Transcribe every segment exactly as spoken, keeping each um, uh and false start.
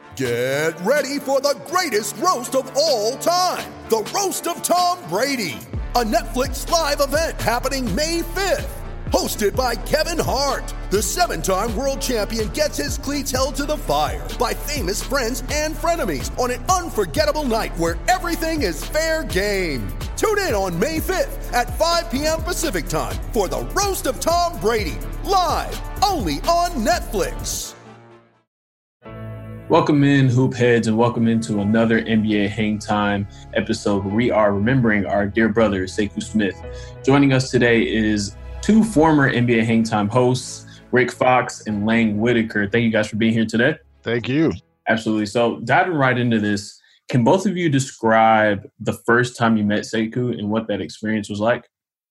Get ready for the greatest roast of all time, the Roast of Tom Brady, a Netflix live event happening May fifth. Hosted by Kevin Hart, the seven-time world champion gets his cleats held to the fire by famous friends and frenemies on an unforgettable night where everything is fair game. Tune in on May fifth at five p.m. Pacific time for the Roast of Tom Brady, live only on Netflix. Welcome in, hoop heads, and welcome into another N B A Hang Time episode where we are remembering our dear brother, Sekou Smith. Joining us today is two former N B A Hang Time hosts, Rick Fox and Lang Whitaker. Thank you guys for being here today. Thank you. Absolutely. So diving right into this, can both of you describe the first time you met Sekou and what that experience was like?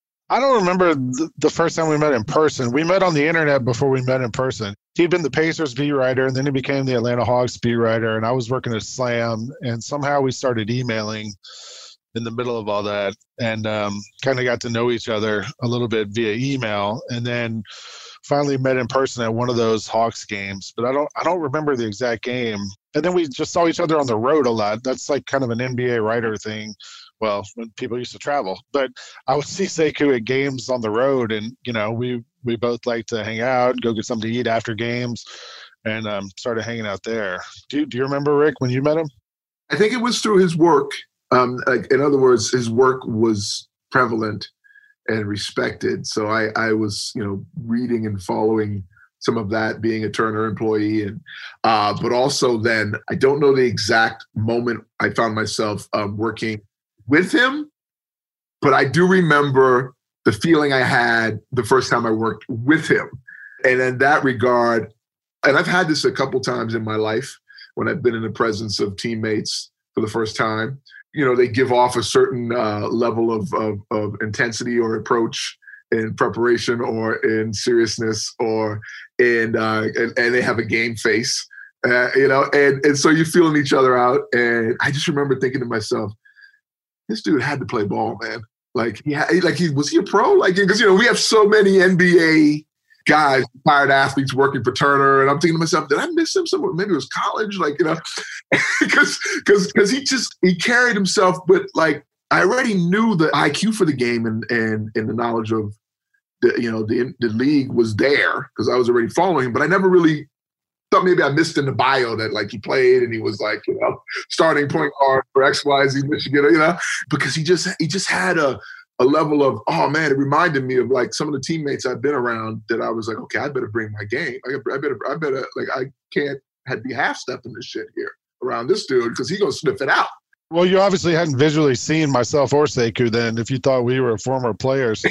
I don't remember the first time we met in person. We met on the internet before we met in person. He'd been the Pacers beat writer, and then he became the Atlanta Hawks beat writer, and I was working at Slam, and somehow we started emailing in the middle of all that, and um, kind of got to know each other a little bit via email, and then finally met in person at one of those Hawks games. But I don't, I don't remember the exact game. And then we just saw each other on the road a lot. That's like kind of an N B A writer thing. Well, when people used to travel, but I would see Sekou at games on the road, and you know, we we both like to hang out, go get something to eat after games, and um, started hanging out there. Do Do you remember, Rick, when you met him? I think it was through his work. Um, like, in other words, his work was prevalent and respected. So I, I was, you know, reading and following some of that, being a Turner employee, and uh, but also then I don't know the exact moment I found myself um, working with him, but I do remember the feeling I had the first time I worked with him. And in that regard, and I've had this a couple times in my life when I've been in the presence of teammates for the first time, you know, they give off a certain uh, level of, of, of intensity or approach in preparation or in seriousness or in, uh, and, and they have a game face, uh, you know, and, and so you're feeling each other out. And I just remember thinking to myself, this dude had to play ball, man. Like, he had, like he was he a pro? Like, because, you know, we have so many N B A guys, retired athletes working for Turner, and I'm thinking to myself, did I miss him somewhere? Maybe it was college, like, you know, because because because he just he carried himself, but like I already knew the I Q for the game and and and the knowledge of the you know the the league was there because I was already following him, but I never really thought maybe I missed in the bio that like he played and he was like, you know, starting point guard for X Y Z Michigan, you know, because he just he just had a a level of, oh man, it reminded me of like some of the teammates I've been around that I was like, okay, I better bring my game. I better, I better, like I can't have be half stepping this shit here around this dude because he's gonna sniff it out. Well, you obviously hadn't visually seen myself or Sekou then if you thought we were former players.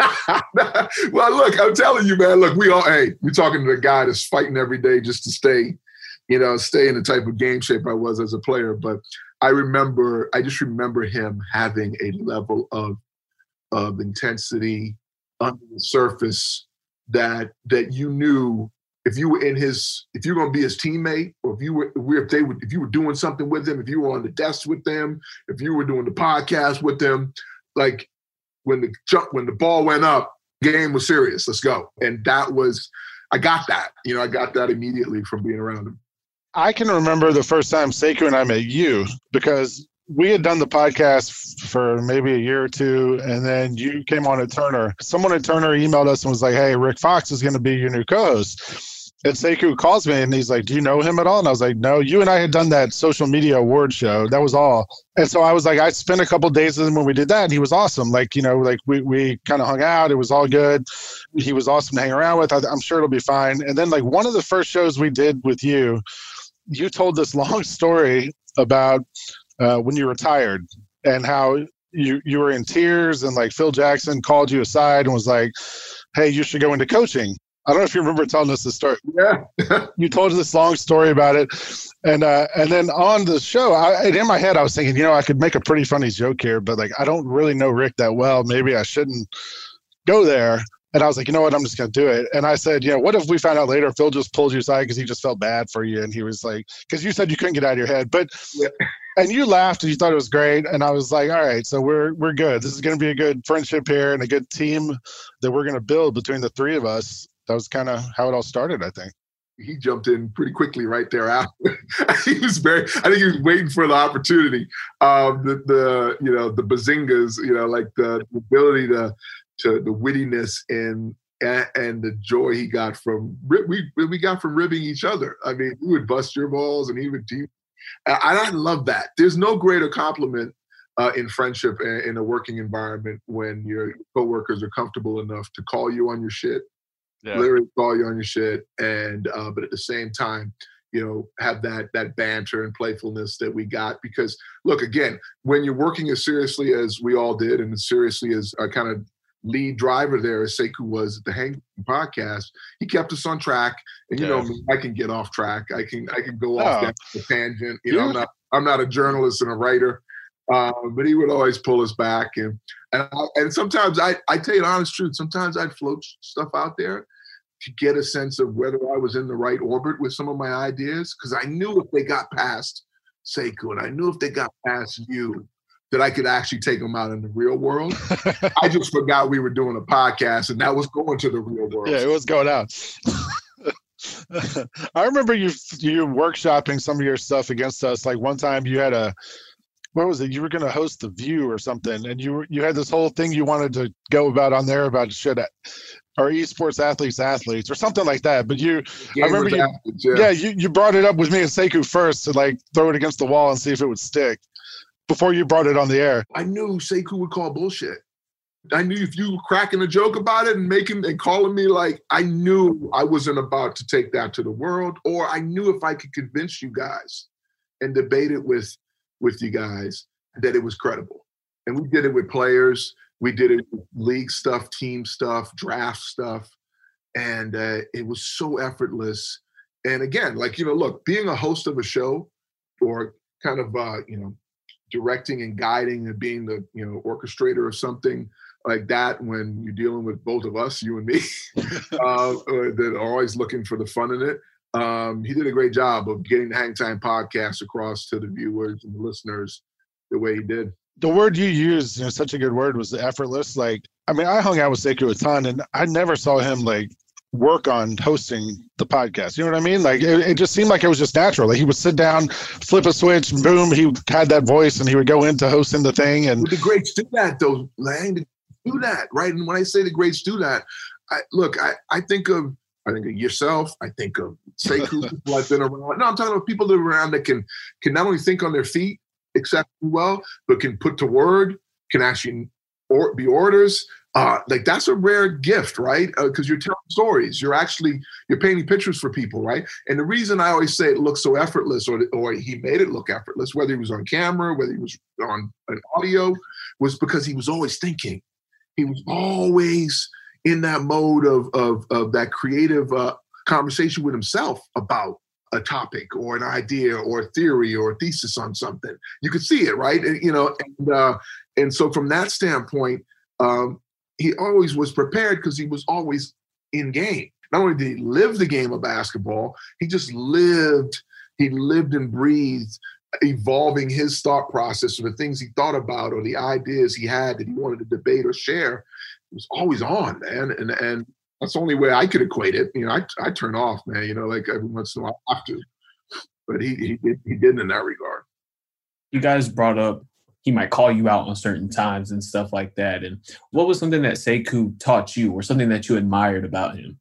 Well, look, I'm telling you, man, look, we all, hey, you're talking to a guy that's fighting every day just to stay, you know, stay in the type of game shape I was as a player. But I remember, I just remember him having a level of, of intensity under the surface that, that you knew if you were in his, if you're going to be his teammate, or if you were, if they were, if you were doing something with him, if you were on the desk with them, if you were doing the podcast with them, like when the jump, when the ball went up, game was serious. Let's go. And that was, I got that. You know, I got that immediately from being around him. I can remember the first time Sekou and I met you because we had done the podcast for maybe a year or two, and then you came on at Turner. Someone at Turner emailed us and was like, hey, Rick Fox is going to be your new co-host. And Sekou calls me and he's like, do you know him at all? And I was like, no, you and I had done that social media award show. That was all. And so I was like, I spent a couple of days with him when we did that. And he was awesome. Like, you know, like we, we kind of hung out. It was all good. He was awesome to hang around with. I, I'm sure it'll be fine. And then like one of the first shows we did with you, you told this long story about uh, when you retired and how you, you were in tears and like Phil Jackson called you aside and was like, hey, you should go into coaching. I don't know if you remember telling us the story. Yeah. You told us this long story about it. And uh, and then on the show, I, in my head, I was thinking, you know, I could make a pretty funny joke here, but like, I don't really know Rick that well. Maybe I shouldn't go there. And I was like, you know what, I'm just going to do it. And I said, you know, what if we found out later Phil just pulled you aside because he just felt bad for you? And he was like, because you said you couldn't get out of your head. But yeah. And you laughed and you thought it was great. And I was like, all right, so we're we're good. This is going to be a good friendship here and a good team that we're going to build between the three of us. That was kind of how it all started, I think. he jumped in pretty quickly right there after. He was very, I think he was waiting for the opportunity. Um, the, the, you know, the bazingas, you know, like the, the ability to, to the wittiness and, and, and the joy he got from, we, we got from ribbing each other. I mean, he would bust your balls and he would do, and I love that. There's no greater compliment uh, in friendship and in a working environment when your coworkers are comfortable enough to call you on your shit. Yeah. Literally call you on your shit, and uh, but at the same time, you know, have that that banter and playfulness that we got. Because look, again, when you're working as seriously as we all did, and as seriously as our kind of lead driver there, as Sekou was at the Hang podcast, he kept us on track. And you yeah. know me, I can get off track. I can I can go off oh. down the tangent. You know, yeah. I'm not I'm not a journalist and a writer, uh, but he would always pull us back. And and I, and sometimes I I tell you the honest truth. Sometimes I'd float stuff out there to get a sense of whether I was in the right orbit with some of my ideas. Because I knew if they got past Sekou, and I knew if they got past you, that I could actually take them out in the real world. I just forgot we were doing a podcast, and that was going to the real world. Yeah, it was going out. I remember you you workshopping some of your stuff against us. Like one time you had a, what was it? You were going to host The View or something, and you were, you had this whole thing you wanted to go about on there about shit at, or esports athletes, athletes, or something like that. But you, Game I remember you, athletes, yeah. yeah, you, you brought it up with me and Sekou first to like throw it against the wall and see if it would stick before you brought it on the air. I knew Sekou would call bullshit. I knew if you were cracking a joke about it and making and calling me, like, I knew I wasn't about to take that to the world, or I knew if I could convince you guys and debate it with, with you guys that it was credible. And we did it with players. We did it with league stuff, team stuff, draft stuff. And uh, it was so effortless. And again, like, you know, look, being a host of a show or kind of, uh, you know, directing and guiding and being the, you know, orchestrator of something like that when you're dealing with both of us, you and me, uh, that are always looking for the fun in it. Um, he did a great job of getting the Hang Time podcast across to the viewers and the listeners the way he did. The word you used, you know, such a good word, was effortless. Like, I mean, I hung out with Sekou a ton, and I never saw him like work on hosting the podcast. You know what I mean? Like, it, it just seemed like it was just natural. Like, he would sit down, flip a switch, boom, he had that voice, and he would go into hosting the thing. And the greats do that, though, Lang. Do that, right? And when I say the greats do that, I, look, I, I think of I think of yourself. I think of Sekou, people I've been around. No, I'm talking about people that are around that can can not only think on their feet exceptionally well, but can put to word, can actually or, be orators. Uh, like, that's a rare gift, right? Because uh, you're telling stories. You're actually, you're painting pictures for people, right? And the reason I always say it looks so effortless, or, or he made it look effortless, whether he was on camera, whether he was on an audio, was because he was always thinking. He was always in that mode of, of, of that creative uh, conversation with himself about a topic or an idea or a theory or a thesis on something. You could see it, right? And, you know, and, uh, and so from that standpoint, um, he always was prepared because he was always in game. Not only did he live the game of basketball, he just lived, he lived and breathed evolving his thought process or the things he thought about or the ideas he had that he wanted to debate or share. It was always on, man. And and that's the only way I could equate it. You know, I I turn off, man, you know, like every once in a while I have to. But he he did he did in that regard. You guys brought up he might call you out on certain times and stuff like that. And what was something that Sekou taught you or something that you admired about him?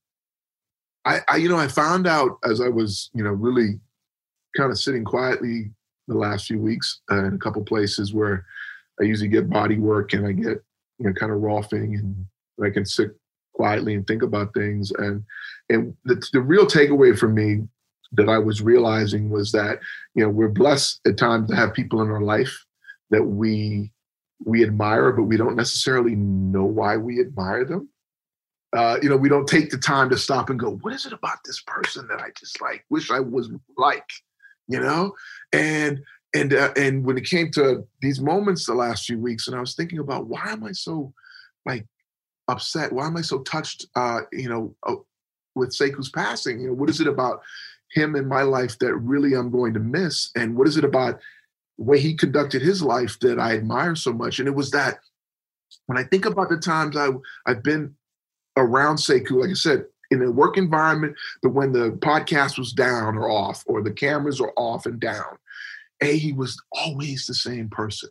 I, I you know, I found out as I was, you know, really kind of sitting quietly the last few weeks uh, in a couple places where I usually get body work and I get, you know, kind of rolfing and I can sit quietly and think about things. And and the, the real takeaway for me that I was realizing was that, you know, we're blessed at times to have people in our life that we we admire, but we don't necessarily know why we admire them. Uh, you know, we don't take the time to stop and go, what is it about this person that I just like, wish I was like, you know? And and uh, and when it came to these moments the last few weeks, and I was thinking about why am I so like upset? Why am I so touched, uh, you know, uh, with Sekou's passing? You know, what is it about him in my life that really I'm going to miss? And what is it about the way he conducted his life that I admire so much? And it was that when I think about the times I, I've been around Sekou, like I said, in a work environment, but when the podcast was down or off, or the cameras are off and down, A, he was always the same person.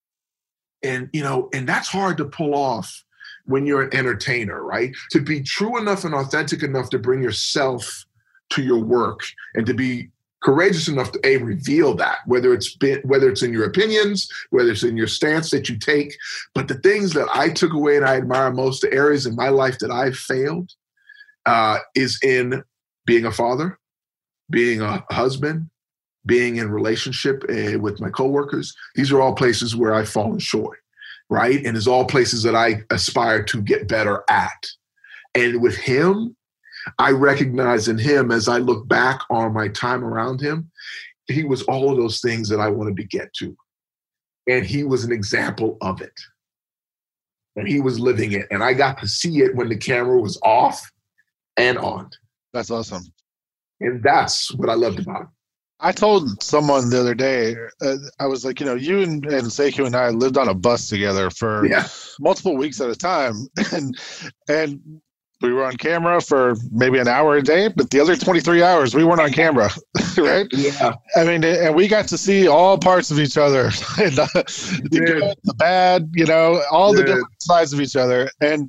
And, you know, and that's hard to pull off when you're an entertainer, right? To be true enough and authentic enough to bring yourself to your work and to be courageous enough to A, reveal that, whether it's been, whether it's in your opinions, whether it's in your stance that you take. But the things that I took away and I admire most, the areas in my life that I've failed, uh, is in being a father, being a husband, being in relationship uh, with my coworkers. These are all places where I've fallen short, right? And it's all places that I aspire to get better at. And with him, I recognize in him, as I look back on my time around him, he was all of those things that I wanted to get to. And he was an example of it. And he was living it. And I got to see it when the camera was off and on. That's awesome. And that's what I loved about him. I told someone the other day, uh, I was like, you know, you and, and Sekou and I lived on a bus together for yeah. multiple weeks at a time. And, and, we were on camera for maybe an hour a day, but the other twenty-three hours we weren't on camera, right? Yeah. I mean, and we got to see all parts of each other, and, uh, the yeah. good, the bad, you know, all yeah. the different sides of each other. And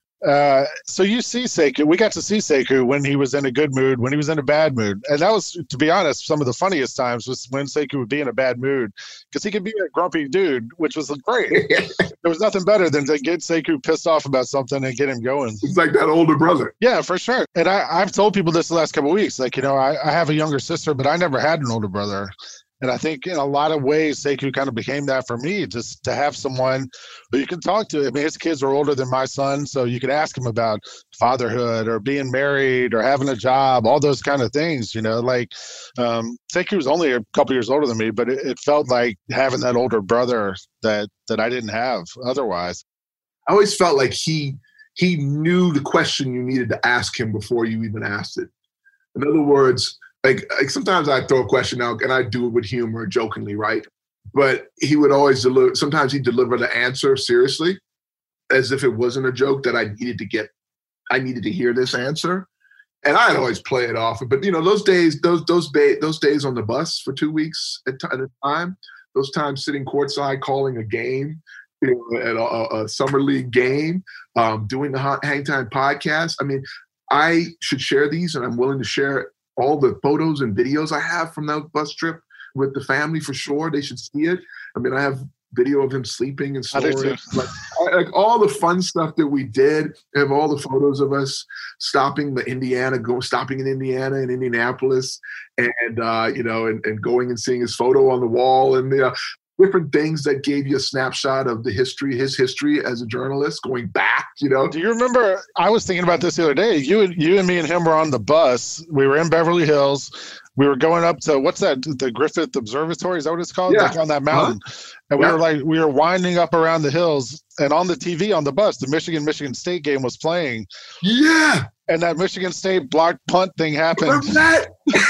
uh, so you see Sekou, we got to see Sekou when he was in a good mood, when he was in a bad mood. And that was, to be honest, some of the funniest times was when Sekou would be in a bad mood, because he could be a grumpy dude, which was great. There was nothing better than to get Sekou pissed off about something and get him going. It's like that older brother. Yeah, for sure. And I, I've told people this the last couple of weeks. Like, you know, I, I have a younger sister, but I never had an older brother. And I think in a lot of ways, Sekou kind of became that for me, just to have someone who you can talk to. I mean, his kids are older than my son, so you could ask him about fatherhood or being married or having a job, all those kind of things, you know. Like, um, Sekou was only a couple years older than me, but it, it felt like having that older brother that that I didn't have otherwise. I always felt like he he knew the question you needed to ask him before you even asked it. In other words, Like, like sometimes I throw a question out and I do it with humor, jokingly, right? But he would always deliver, sometimes he'd deliver the answer seriously, as if it wasn't a joke that I needed to get, I needed to hear this answer. And I'd always play it off. But, you know, those days, those those ba- those days on the bus for two weeks at, t- at a time, those times sitting courtside calling a game, you know, at a, a summer league game, um, doing the Hang Time podcast. I mean, I should share these, and I'm willing to share all the photos and videos I have from that bus trip with the family for sure. They should see it. I mean, I have video of him sleeping and snoring. Like, like all the fun stuff that we did. I have all the photos of us stopping the Indiana, go stopping in Indiana and Indianapolis, and uh, you know, and, and going and seeing his photo on the wall, and the uh, different things that gave you a snapshot of the history, his history as a journalist, going back, you know. Do you remember, I was thinking about this the other day, you and you and me and him were on the bus. We were in Beverly Hills. We were going up to, what's that, the Griffith Observatory, is that what it's called? Yeah. Like on that mountain. Huh? And we yeah. were like, we were winding up around the hills, and on the T V on the bus, the Michigan-Michigan State game was playing. Yeah. And that Michigan State blocked punt thing happened. Remember that?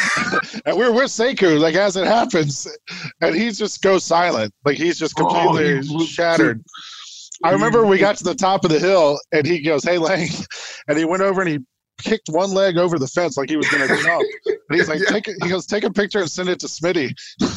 And we're with Sekou, like, as it happens, and he just goes silent. Like, he's just completely oh, shattered. I remember we got to the top of the hill, and he goes, "Hey, Lang," and he went over and he kicked one leg over the fence like he was going to jump. And he's like, yeah. take it, he goes, "Take a picture and send it to Smitty."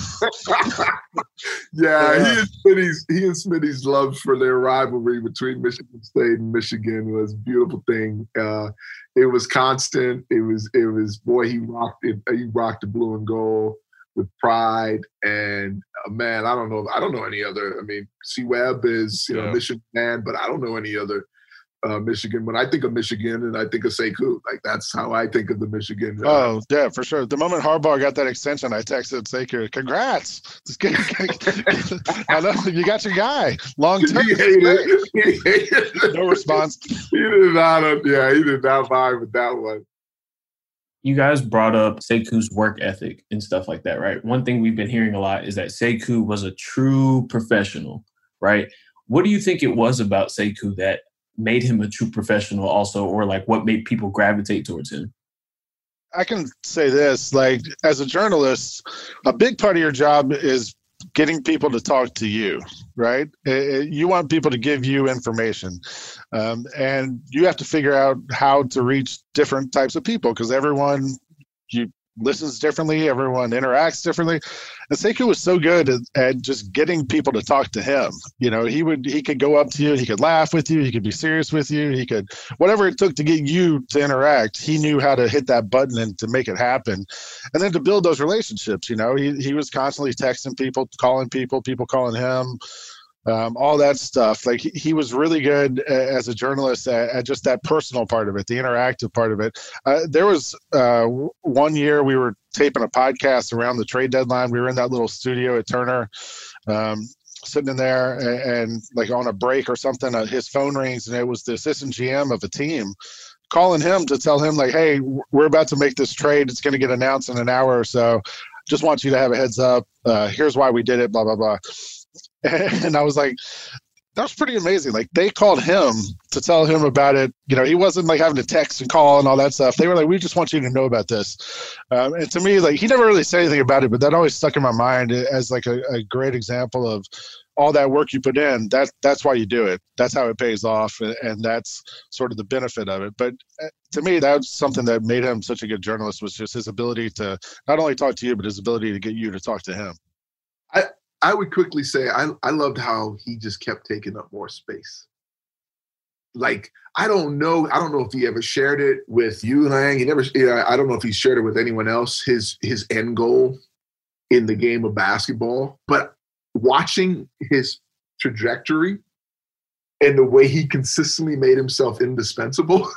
yeah, yeah, he and Smitty's he and Smitty's love for their rivalry between Michigan State and Michigan was a beautiful thing. Uh, it was constant. It was it was boy, he rocked it. He rocked the blue and gold with pride. And uh, man, I don't know. I don't know any other. I mean, C. Webb is you know yeah. Michigan man, but I don't know any other. Uh, Michigan. When I think of Michigan, and I think of Sekou, like that's how I think of the Michigan. Uh, oh yeah, for sure. The moment Harbaugh got that extension, I texted Sekou, "Congrats! I know you got your guy. Long term." He hated, he hated no response. He did not. Yeah, he did not vibe with that one. You guys brought up Sekou's work ethic and stuff like that, right? One thing we've been hearing a lot is that Sekou was a true professional, right? What do you think it was about Sekou that made him a true professional also, or like what made people gravitate towards him? I can say this, like as a journalist, a big part of your job is getting people to talk to you, right? You want people to give you information. Um, and you have to figure out how to reach different types of people because everyone you listens differently, everyone interacts differently. And Sekou was so good at, at just getting people to talk to him. You know, he would he could go up to you, he could laugh with you, he could be serious with you, he could whatever it took to get you to interact, he knew how to hit that button and to make it happen. And then to build those relationships, you know, he he was constantly texting people, calling people, people calling him. Um, all that stuff. Like he, he was really good uh, as a journalist at, at just that personal part of it, the interactive part of it. Uh, there was uh, one year we were taping a podcast around the trade deadline. We were in that little studio at Turner, um, sitting in there and, and like on a break or something, uh, his phone rings and it was the assistant G M of a team calling him to tell him like, hey, we're about to make this trade. It's going to get announced in an hour or so. Just want you to have a heads up. Uh, here's why we did it, blah, blah, blah. And I was like, that was pretty amazing. Like they called him to tell him about it. You know, he wasn't like having to text and call and all that stuff. They were like, we just want you to know about this. Um, and to me, like he never really said anything about it, but that always stuck in my mind as like a, a great example of all that work you put in. That that's why you do it. That's how it pays off. And that's sort of the benefit of it. But to me, that's something that made him such a good journalist was just his ability to not only talk to you, but his ability to get you to talk to him. I, I would quickly say I, I loved how he just kept taking up more space. Like, I don't know. I don't know if he ever shared it with you, Lang. He never, you know, I don't know if he shared it with anyone else, his, his end goal in the game of basketball. But watching his trajectory and the way he consistently made himself indispensable,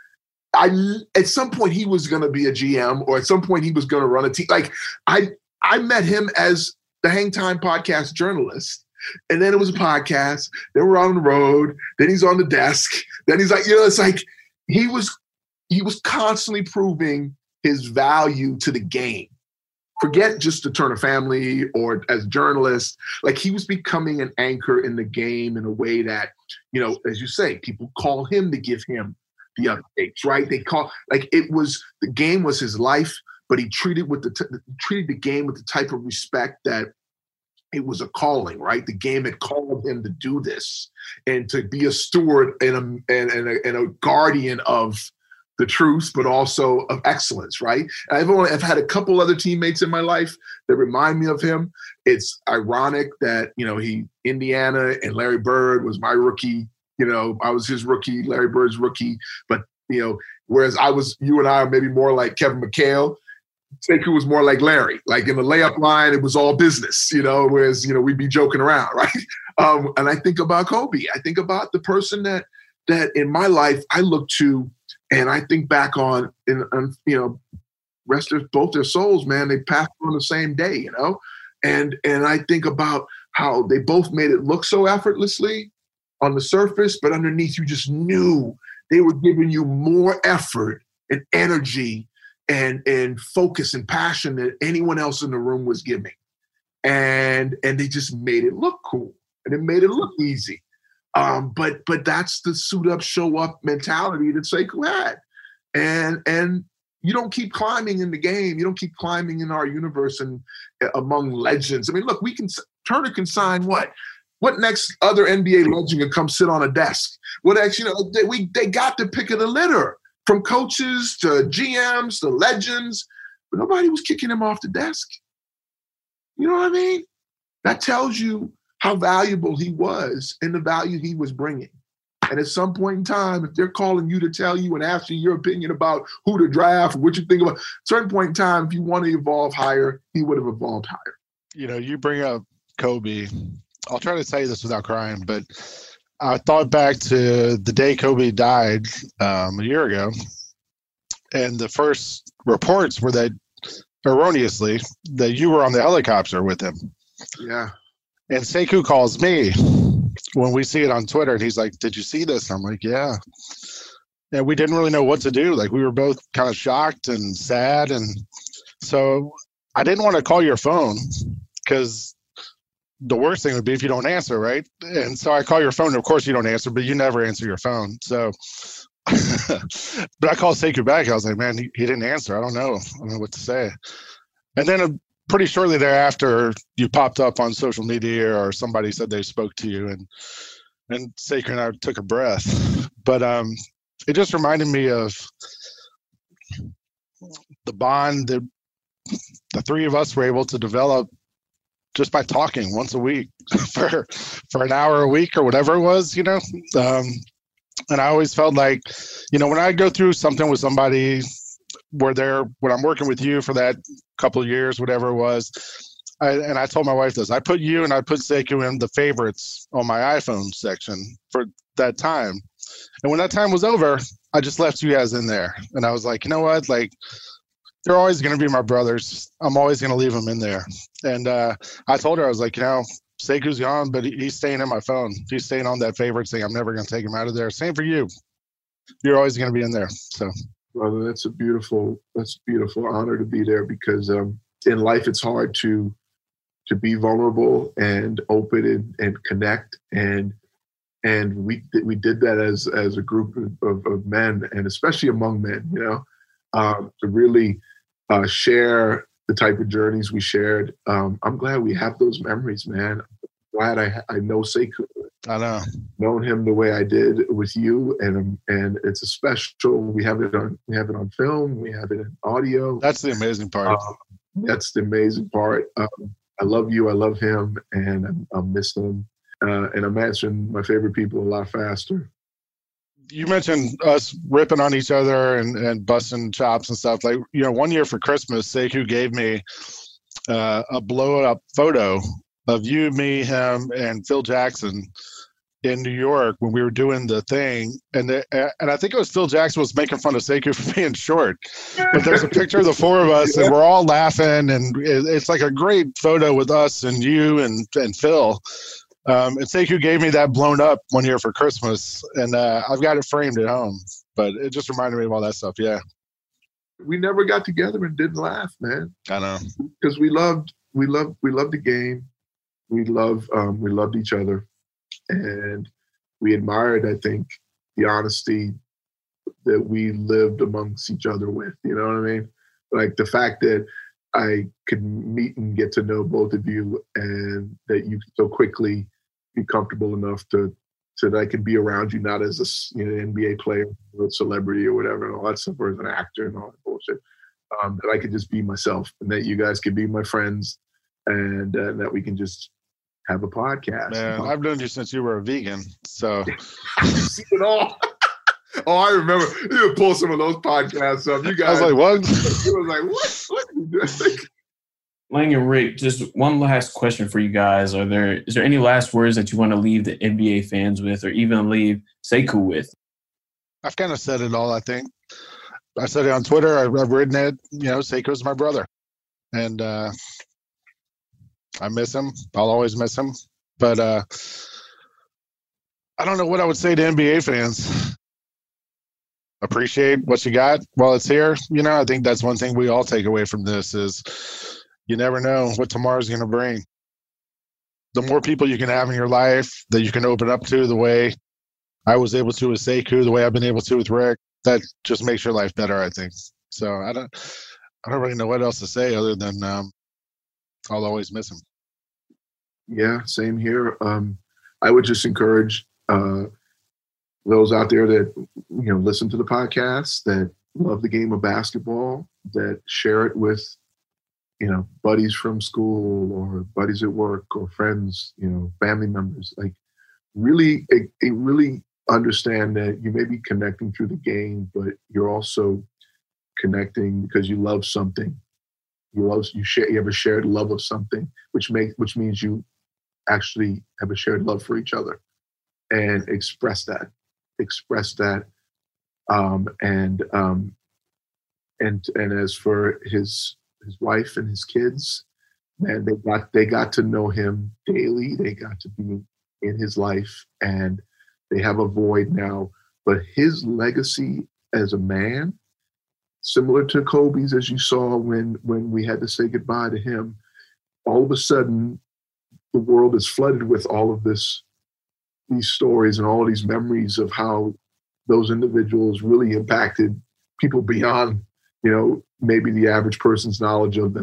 I, at some point he was going to be a G M or at some point he was going to run a team. Like, I, I met him as the Hang Time podcast journalist. And then it was a podcast. Then we're on the road. Then he's on the desk. Then he's like, you know, it's like he was he was constantly proving his value to the game. Forget just the Turner family or as journalist. Like he was becoming an anchor in the game in a way that, you know, as you say, people call him to give him the updates, right? They call like it was the game was his life. But he treated with the t- treated the game with the type of respect that it was a calling, right? The game had called him to do this and to be a steward and a, and, and, a, and a guardian of the truth, but also of excellence, right? And I've, only, I've had a couple other teammates in my life that remind me of him. It's ironic that, you know, he, Indiana and Larry Bird was my rookie. You know, I was his rookie, Larry Bird's rookie. But, you know, whereas I was, you and I are maybe more like Kevin McHale, Sekou was more like Larry. Like in the layup line, it was all business, you know, whereas, you know, we'd be joking around, right? Um, and I think about Kobe. I think about the person that that in my life I look to and I think back on, in, on you know, rest of both their souls, man, they passed on the same day, you know? And, and I think about how they both made it look so effortlessly on the surface, but underneath you just knew they were giving you more effort and energy and and focus and passion that anyone else in the room was giving. And and they just made it look cool and it made it look easy. Um, but but that's the suit up, show up mentality that Sekou had. And and you don't keep climbing in the game. You don't keep climbing in our universe and uh, among legends. I mean, look, we can Turner can sign what? What next other N B A legend can come sit on a desk? What actually, you know, they, we they got the pick of the litter. From coaches to G Ms to legends, but nobody was kicking him off the desk. You know what I mean? That tells you how valuable he was and the value he was bringing. And at some point in time, if they're calling you to tell you and asking your opinion about who to draft, what you think about, at a certain point in time, if you want to evolve higher, he would have evolved higher. You know, you bring up Kobe. I'll try to say this without crying, but I thought back to the day Kobe died um, a year ago, and the first reports were that, erroneously, that you were on the helicopter with him. Yeah. And Sekou calls me when we see it on Twitter, and he's like, did you see this? I'm like, yeah. And we didn't really know what to do. Like, we were both kind of shocked and sad, and so I didn't want to call your phone because the worst thing would be if you don't answer, right? And so I call your phone, and of course you don't answer, but you never answer your phone. So, but I called Sekou back. I was like, man, he, he didn't answer. I don't know. I don't know what to say. And then pretty shortly thereafter, you popped up on social media, or somebody said they spoke to you, and and Sekou and I took a breath. But um, it just reminded me of the bond that the three of us were able to develop just by talking once a week for for an hour a week or whatever it was, you know. Um, and I always felt like, you know, when I go through something with somebody, where they're when I'm working with you for that couple of years, whatever it was, I, and I told my wife this, I put you and I put Sekou in the favorites on my iPhone section for that time. And when that time was over, I just left you guys in there. And I was like, you know what? Like, they're always going to be my brothers. I'm always going to leave them in there. And uh, I told her, I was like, you know, Sekou's gone, but he's staying in my phone. He's staying on that favorites thing. I'm never going to take him out of there. Same for you. You're always going to be in there. So, brother, that's a beautiful, that's a beautiful honor to be there, because um, in life it's hard to to be vulnerable and open and, and connect. And and we we did that as as a group of, of men, and especially among men, you know, um, to really uh, share the type of journeys we shared. Um, I'm glad we have those memories, man. I'm glad I I know Sekou. I know. Known him the way I did with you, and and it's a special. We have it on we have it on film. We have it in audio. That's the amazing part. Um, that's the amazing part. Um, I love you. I love him, and I'm, I'll miss him. Uh, and I'm answering my favorite people a lot faster. You mentioned us ripping on each other and, and busting chops and stuff. Like, you know, one year for Christmas, Sekou gave me uh, a blow-up photo of you, me, him, and Phil Jackson in New York when we were doing the thing. And the, and I think it was Phil Jackson was making fun of Sekou for being short. But there's a picture of the four of us, and we're all laughing, and it, it's like a great photo with us and you and, and Phil. Um, and Sekou gave me that blown up one year for Christmas, and uh, I've got it framed at home. But it just reminded me of all that stuff, yeah. We never got together and didn't laugh, man. I know. Because we loved, we loved, we loved the game. We love, um, we loved each other, and we admired, I think, the honesty that we lived amongst each other with. You know what I mean? Like the fact that I could meet and get to know both of you, and that you so quickly be comfortable enough to, so that I can be around you, not as a you know, N B A player or a celebrity or whatever, and all that stuff, or as an actor and all that bullshit. Um, that I could just be myself, and that you guys could be my friends, and uh, that we can just have a podcast. Man, I've known you since you were a vegan, so. See it all. Oh, I remember. You would pull some of those podcasts up. You guys. I was like, what? You was like, what? What are you doing? Lang and Rick, just one last question for you guys. Are there is there any last words that you want to leave the N B A fans with, or even leave Sekou with? I've kind of said it all, I think. I said it on Twitter. I've, I've written it. You know, Sekou's my brother. And uh, I miss him. I'll always miss him. But uh, I don't know what I would say to N B A fans. Appreciate what you got while it's here. You know, I think that's one thing we all take away from this is you never know what tomorrow's going to bring. The more people you can have in your life that you can open up to the way I was able to with Sekou, the way I've been able to with Rick, that just makes your life better, I think. So I don't I don't really know what else to say other than um, I'll always miss him. Yeah, same here. Um, I would just encourage uh, those out there that, you know, listen to the podcast, that love the game of basketball, that share it with, you know, buddies from school or buddies at work or friends, you know, family members. Like really, it, it really understand that you may be connecting through the game, but you're also connecting because you love something. You love, you share, you have a shared love of something, which make, which means you actually have a shared love for each other, and express that, express that. Um, and, um, and, and as for his, his wife and his kids, man, they got, they got to know him daily. They got to be in his life, and they have a void now, but his legacy as a man, similar to Kobe's, as you saw when, when we had to say goodbye to him, all of a sudden the world is flooded with all of this, these stories and all these memories of how those individuals really impacted people beyond, you know, maybe the average person's knowledge of them.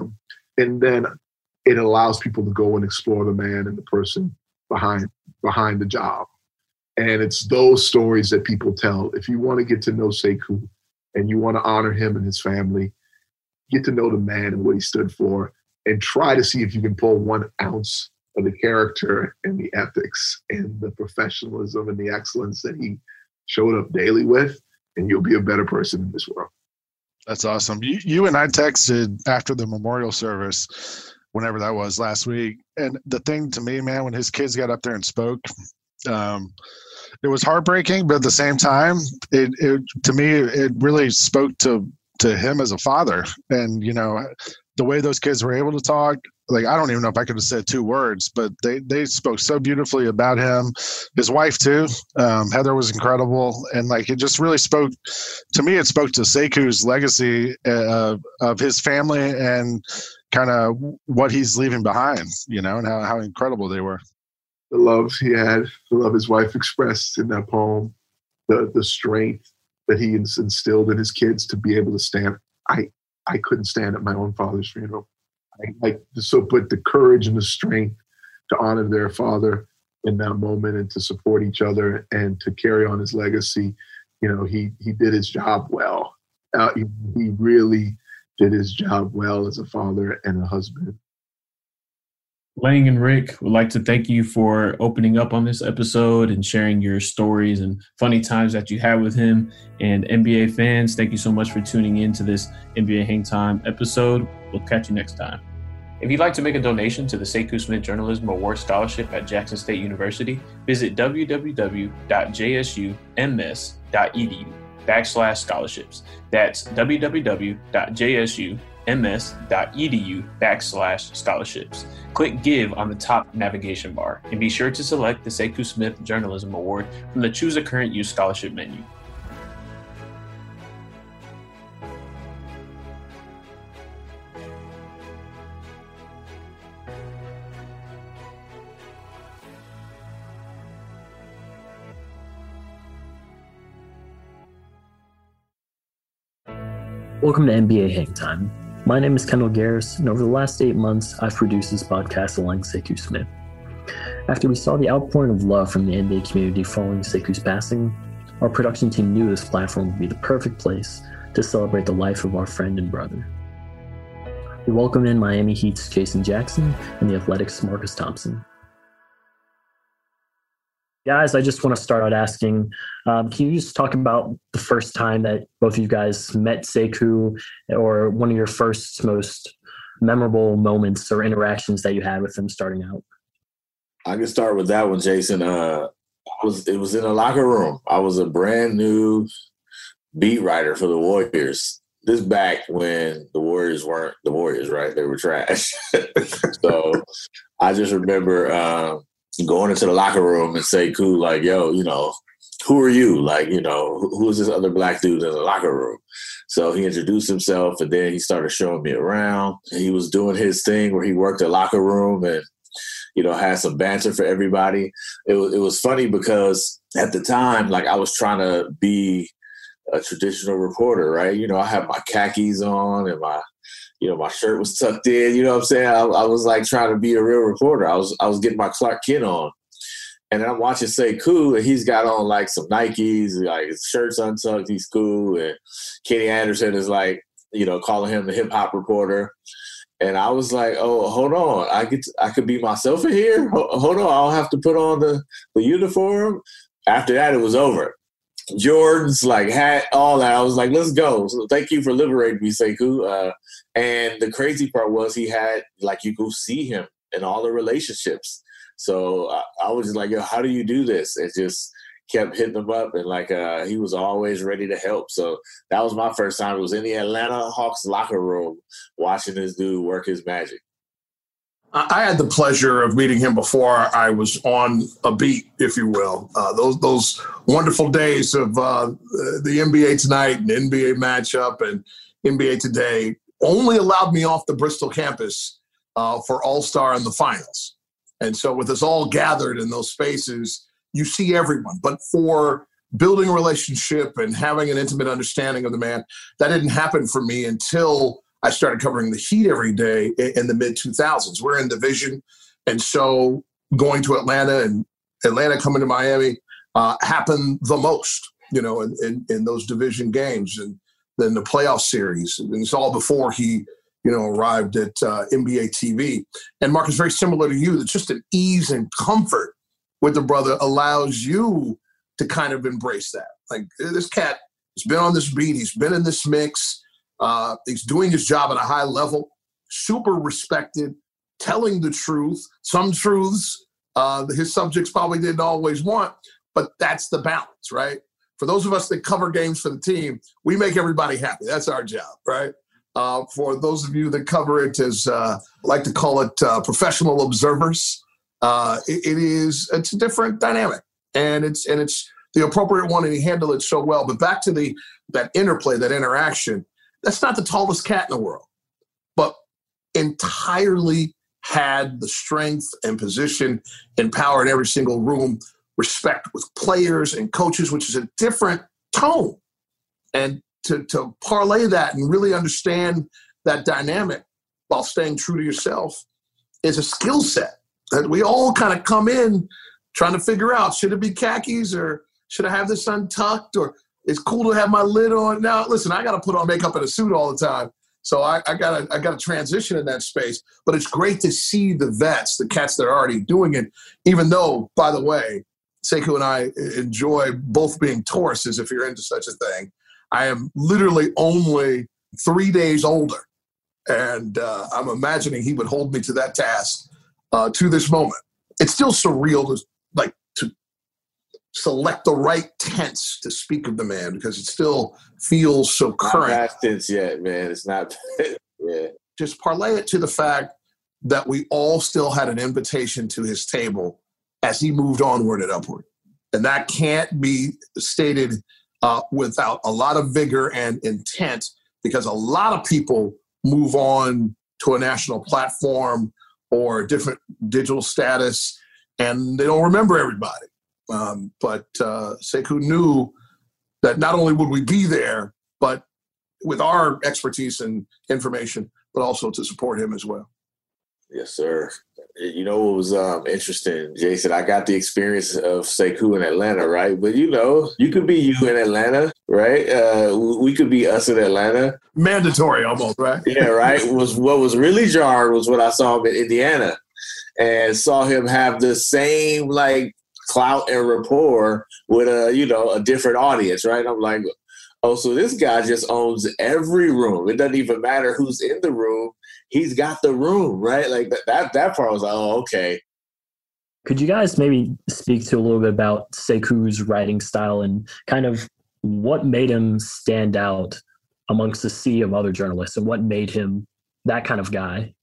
And then it allows people to go and explore the man and the person behind behind the job. And it's those stories that people tell. If you want to get to know Sekou and you want to honor him and his family, get to know the man and what he stood for, and try to see if you can pull one ounce of the character and the ethics and the professionalism and the excellence that he showed up daily with, and you'll be a better person in this world. That's awesome. You, you and I texted after the memorial service, whenever that was last week. And the thing to me, man, when his kids got up there and spoke, um, it was heartbreaking, but at the same time, it, it to me, it really spoke to, to him as a father. And, you know, the way those kids were able to talk, like, I don't even know if I could have said two words, but they, they spoke so beautifully about him. His wife too, um, Heather, was incredible. And like, it just really spoke to me. It spoke to Sekou's legacy uh, of his family and kind of what he's leaving behind, you know, and how, how incredible they were. The love he had, the love his wife expressed in that poem, the the strength that he instilled in his kids to be able to stand. I, I couldn't stand at my own father's funeral. I, I so put the courage and the strength to honor their father in that moment and to support each other and to carry on his legacy. You know, he he did his job well. Uh, he, he really did his job well as a father and a husband. Lang and Rick, would like to thank you for opening up on this episode and sharing your stories and funny times that you had with him. And N B A fans, thank you so much for tuning in to this N B A Hang Time episode. We'll catch you next time. If you'd like to make a donation to the Sekou Smith Journalism Award Scholarship at Jackson State University, visit www.jsums.edu backslash scholarships. That's www.jsu ms.edu backslash scholarships. Click Give on the top navigation bar and be sure to select the Sekou Smith Journalism Award from the Choose a Current Use Scholarship menu. Welcome to N B A Hang Time. My name is Kendall Garris, and over the last eight months, I've produced this podcast along Sekou Smith. After we saw the outpouring of love from the N B A community following Sekou's passing, our production team knew this platform would be the perfect place to celebrate the life of our friend and brother. We welcome in Miami Heat's Jason Jackson and the Athletics' Marcus Thompson. Guys, I just want to start out asking, um, can you just talk about the first time that both of you guys met Sekou, or one of your first most memorable moments or interactions that you had with him starting out? I can start with that one, Jason. Uh, I was it was in a locker room. I was a brand new beat writer for the Warriors. This back when the Warriors weren't the Warriors, right? They were trash. So I just remember uh, going into the locker room and say, "Cool, like, yo, you know, who are you? Like, you know, who, who is this other black dude in the locker room?" So he introduced himself, and then he started showing me around. He was doing his thing where he worked the locker room and, you know, had some banter for everybody. It was it was funny because at the time, like, I was trying to be a traditional reporter, right? You know, I had my khakis on and my, you know, my shirt was tucked in. You know what I'm saying? I, I was like trying to be a real reporter. I was I was getting my Clark Kent on. And then I'm watching Sekou, and he's got on like some Nikes, like his shirt's untucked, he's cool. And Kenny Anderson is like, you know, calling him the hip hop reporter. And I was like, oh, hold on, I get to, I could be myself in here. Hold on, I'll have to put on the, the uniform. After that, it was over. Jordan's like hat, all that. I was like, let's go. So thank you for liberating me, Sekou. Uh, and the crazy part was he had, like, you could see him in all the relationships. So I, I was just like, yo, how do you do this? And just kept hitting him up. And, like, uh, he was always ready to help. So that was my first time. It was in the Atlanta Hawks locker room watching this dude work his magic. I had the pleasure of meeting him before I was on a beat, if you will. Uh, those those wonderful days of uh, the N B A Tonight and N B A Matchup and N B A Today only allowed me off the Bristol campus uh, for All-Star in the finals. And so with us all gathered in those spaces, you see everyone. But for building a relationship and having an intimate understanding of the man, that didn't happen for me until I started covering the Heat every day in, in the mid two thousands. We're in division. And so going to Atlanta and Atlanta coming to Miami uh, happened the most, you know, in, in, in those division games and then the playoff series. And it's all before he, you know, arrived at uh, N B A T V. And Mark is very similar to you. It's just an ease and comfort with the brother allows you to kind of embrace that. Like this cat has been on this beat. He's been in this mix. Uh, he's doing his job at a high level, super respected, telling the truth. Some truths uh, his subjects probably didn't always want, but that's the balance, right? For those of us that cover games for the team, we make everybody happy. That's our job, right? Uh, for those of you that cover it as, uh, I like to call it uh, professional observers, uh, it, it is, it's a different dynamic. And it's and it's the appropriate one, and he handled it so well. But back to the that interplay, that interaction, that's not the tallest cat in the world, but entirely had the strength and position and power in every single room, respect with players and coaches, which is a different tone. And to, to parlay that and really understand that dynamic while staying true to yourself is a skill set that we all kind of come in trying to figure out, should it be khakis or should I have this untucked or it's cool to have my lid on? Now, listen, I got to put on makeup and a suit all the time. So I, I got I got to transition in that space. But it's great to see the vets, the cats that are already doing it, even though, by the way, Sekou and I enjoy both being Tauruses, if you're into such a thing. I am literally only three days older. And uh, I'm imagining he would hold me to that task uh, to this moment. It's still surreal to, like, to select the right tense to speak of the man because it still feels so current. Not past tense yet, man. It's not. Yeah. Just parlay it to the fact that we all still had an invitation to his table as he moved onward and upward. And that can't be stated uh, without a lot of vigor and intent because a lot of people move on to a national platform or a different digital status and they don't remember everybody. Um, but uh, Sekou knew that not only would we be there, but with our expertise and information, but also to support him as well. Yes, sir. You know what was um, interesting, Jason? I got the experience of Sekou in Atlanta, right? But, you know, you could be you in Atlanta, right? Uh, we could be us in Atlanta. Mandatory almost, right? Yeah, right? Was what was really jarred was when I saw him in Indiana and saw him have the same, like, clout and rapport with a, you know, a different audience, right? I'm like, oh, so this guy just owns every room. It doesn't even matter who's in the room. He's got the room, right? Like that, that, that part was like, oh, okay. Could you guys maybe speak to a little bit about Sekou's writing style and kind of what made him stand out amongst the sea of other journalists and what made him that kind of guy?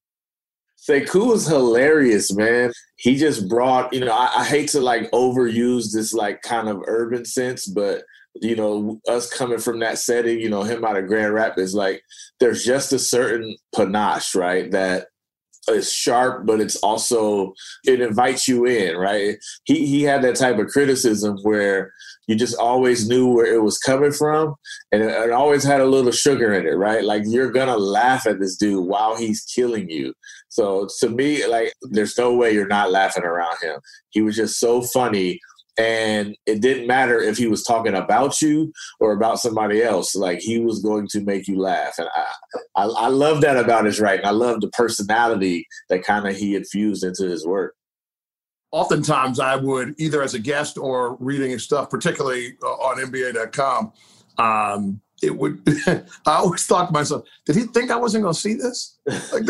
Sekou was hilarious, man. He just brought, you know, I, I hate to like overuse this like kind of urban sense, but you know, us coming from that setting, you know, him out of Grand Rapids, like there's just a certain panache, right? That is sharp, but it's also, it invites you in, right? He he had that type of criticism where you just always knew where it was coming from and it, it always had a little sugar in it, right? Like you're going to laugh at this dude while he's killing you. So to me, like there's no way you're not laughing around him. He was just so funny. And it didn't matter if he was talking about you or about somebody else. Like he was going to make you laugh, and I, I, I love that about his writing. I love the personality that kind of he infused into his work. Oftentimes, I would either as a guest or reading his stuff, particularly on N B A dot com. Um, it would. I always thought to myself, did he think I wasn't going to see this? Like,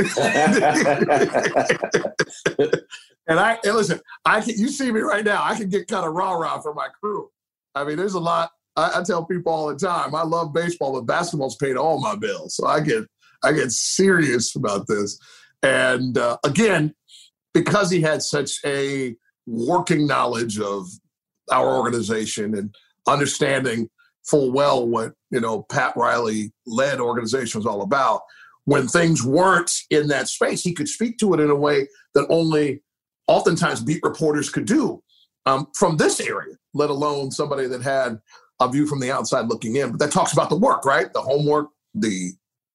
And I and listen, I can, you see me right now. I can get kind of rah-rah for my crew. I mean, there's a lot. I, I tell people all the time, I love baseball, but basketball's paid all my bills. So I get I get serious about this. And uh, again, because he had such a working knowledge of our organization and understanding full well what, you know, Pat Riley-led organization was all about, when things weren't in that space, he could speak to it in a way that only oftentimes beat reporters could do um, from this area, let alone somebody that had a view from the outside looking in. But that talks about the work, right? The homework, the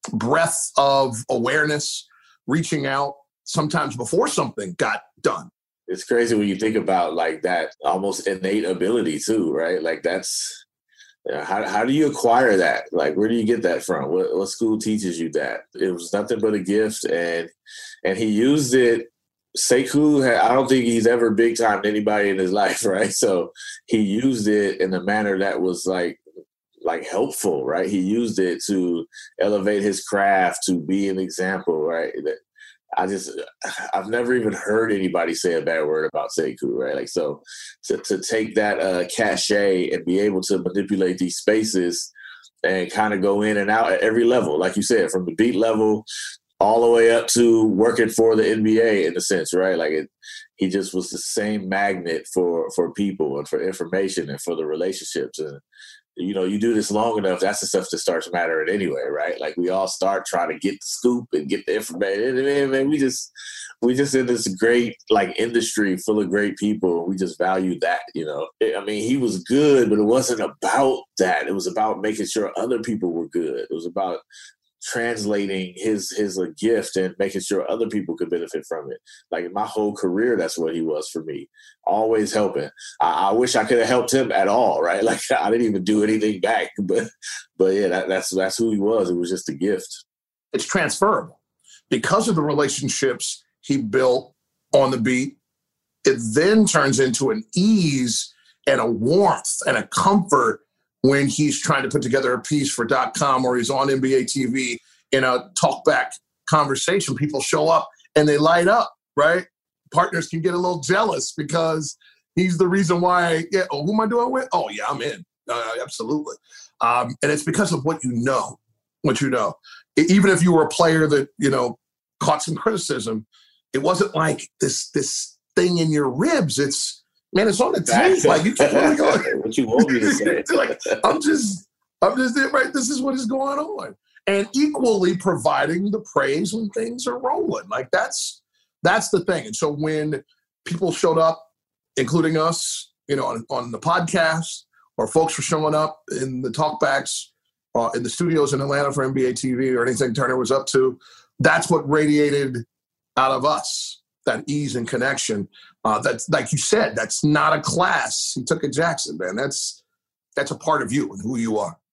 breadth of awareness, reaching out sometimes before something got done. It's crazy when you think about like that almost innate ability too, right? Like that's, you know, how how do you acquire that? Like, where do you get that from? What, what school teaches you that? It was nothing but a gift, and and he used it. Sekou, had, I don't think he's ever big time anybody in his life, right? So he used it in a manner that was like like helpful, right? He used it to elevate his craft, to be an example, right? That I just, I've never even heard anybody say a bad word about Sekou, right? Like, so to, to take that uh, cachet and be able to manipulate these spaces and kind of go in and out at every level, like you said, from the beat level all the way up to working for the N B A in a sense, right? Like it, he just was the same magnet for, for people and for information and for the relationships. And, you know, you do this long enough, that's the stuff that starts mattering anyway, right? Like we all start trying to get the scoop and get the information. And man, we just, we just in this great like industry full of great people. We just value that, you know. I mean, he was good, but it wasn't about that. It was about making sure other people were good. It was about translating his his uh, gift and making sure other people could benefit from it. Like my whole career, that's what he was for me. Always helping. I, I wish I could have helped him at all, right? Like I didn't even do anything back, but but yeah, that, that's that's who he was. It was just a gift. It's transferable because of the relationships he built on the beat. It then turns into an ease and a warmth and a comfort when he's trying to put together a piece for .com or he's on N B A T V in a talkback conversation. People show up and they light up, right? Partners can get a little jealous because he's the reason why, yeah, oh, who am I doing with? Oh, yeah, I'm in. Uh, absolutely. Um, and it's because of what you know, what you know. Even if you were a player that, you know, caught some criticism, it wasn't like this this thing in your ribs. It's, man, it's on the tape. Like you can't really go. What you want me to say? Like I'm just, I'm just right. This is what is going on, and equally providing the praise when things are rolling. Like that's that's the thing. And so when people showed up, including us, you know, on, on the podcast, or folks were showing up in the talkbacks uh, in the studios in Atlanta for N B A T V or anything Turner was up to, that's what radiated out of us. That ease and connection. Uh, that's like you said, that's not a class he took at Jackson, man. That's that's a part of you and who you are.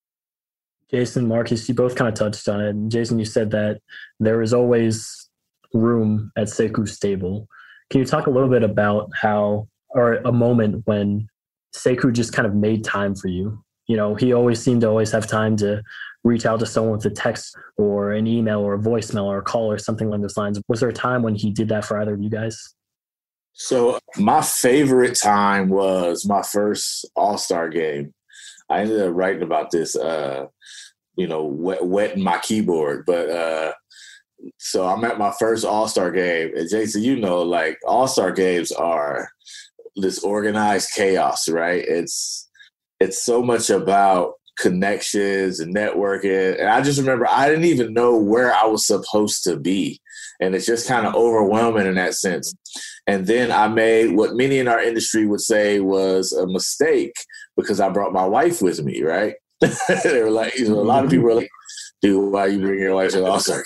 Jason, Marcus, you both kind of touched on it. And Jason, you said that there is always room at Sekou's table. Can you talk a little bit about how, or a moment when Sekou just kind of made time for you? You know, he always seemed to always have time to reach out to someone with a text or an email or a voicemail or a call or something along those lines. Was there a time when he did that for either of you guys? So my favorite time was my first All-Star game. I ended up writing about this, uh, you know, wet, wetting my keyboard. But uh, so I'm at my first All-Star game. And Jason, you know, like All-Star games are this organized chaos, right? It's it's so much about connections and networking. And I just remember I didn't even know where I was supposed to be. And it's just kind of overwhelming in that sense. And then I made what many in our industry would say was a mistake because I brought my wife with me, right? They were like, you know, a lot of people were like, dude, why you bring your wife to the All-Star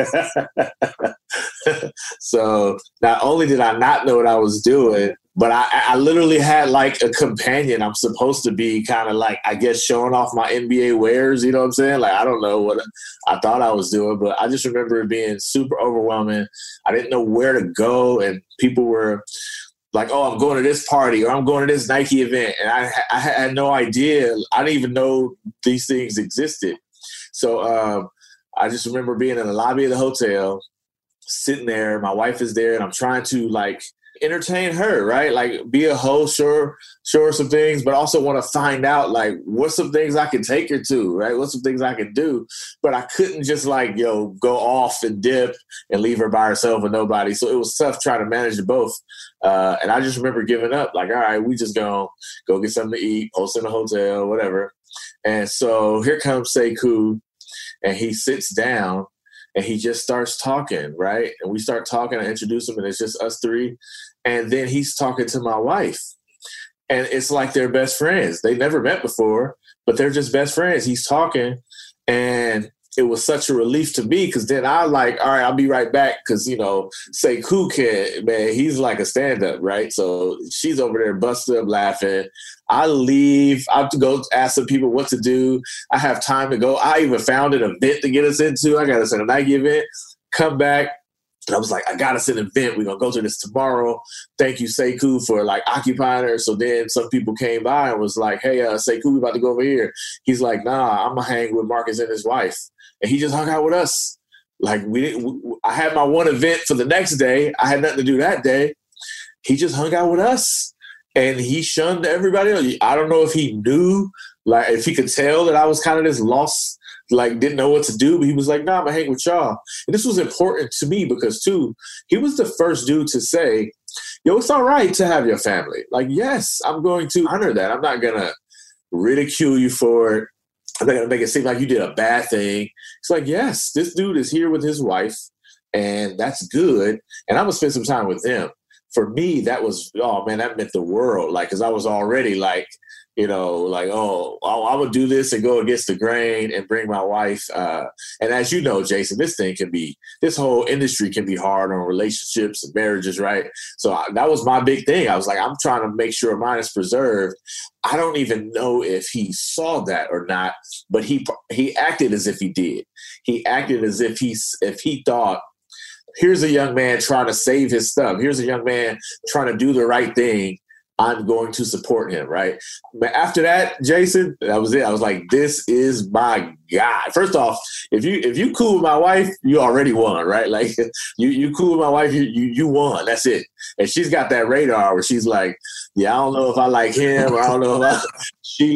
game? So not only did I not know what I was doing, but I, I literally had like a companion. I'm supposed to be kind of like, I guess, showing off my N B A wares. You know what I'm saying? Like, I don't know what I thought I was doing, but I just remember it being super overwhelming. I didn't know where to go. And people were like, oh, I'm going to this party or I'm going to this Nike event. And I, I had no idea. I didn't even know these things existed. So um, I just remember being in the lobby of the hotel, sitting there. My wife is there, and I'm trying to like entertain her, right? Like be a host, sure, sure some things, but also want to find out like what's some things I can take her to, right? What's some things I can do? But I couldn't just like, yo, go off and dip and leave her by herself with nobody. So it was tough trying to manage both. Uh, and I just remember giving up, like, all right, we just gonna go get something to eat, host in a hotel, whatever. And so here comes Sekou, and he sits down and he just starts talking, right? And we start talking, I introduce him, and it's just us three. And then he's talking to my wife. And it's like they're best friends. They never met before, but they're just best friends. He's talking, and it was such a relief to me because then I like, all right, I'll be right back because, you know, Sekou can, man, he's like a stand-up, right? So she's over there busted up laughing. I leave. I have to go ask some people what to do. I have time to go. I even found an event to get us into. I got us in a Nike event. Come back. And I was like, I got us an event. We're going to go to this tomorrow. Thank you, Sekou, for like occupying her. So then some people came by and was like, hey, uh, Sekou, we about to go over here. He's like, nah, I'm going to hang with Marcus and his wife. And he just hung out with us. Like we didn't, we, I had my one event for the next day. I had nothing to do that day. He just hung out with us and he shunned everybody else. I don't know if he knew, like if he could tell that I was kind of this lost, like didn't know what to do, but he was like, nah, I'm gonna hang with y'all. And this was important to me because too, he was the first dude to say, yo, it's all right to have your family. Like, yes, I'm going to honor that. I'm not gonna ridicule you for it. I'm not gonna make it seem like you did a bad thing. It's like, yes, this dude is here with his wife and that's good. And I'm gonna spend some time with them. For me, that was, oh man, that meant the world. Like, cause I was already like, you know, like, oh, I would do this and go against the grain and bring my wife. Uh, and as you know, Jason, this thing can be, this whole industry can be hard on relationships and marriages, right? So I, that was my big thing. I was like, I'm trying to make sure mine is preserved. I don't even know if he saw that or not, but he he acted as if he did. He acted as if he, if he thought, here's a young man trying to save his stuff. Here's a young man trying to do the right thing. I'm going to support him, right? But after that, Jason, that was it. I was like, this is my guy. First off, if you if you cool with my wife, you already won, right? Like you you cool with my wife, you you, you won. That's it. And she's got that radar where she's like, yeah, I don't know if I like him or I don't know if I she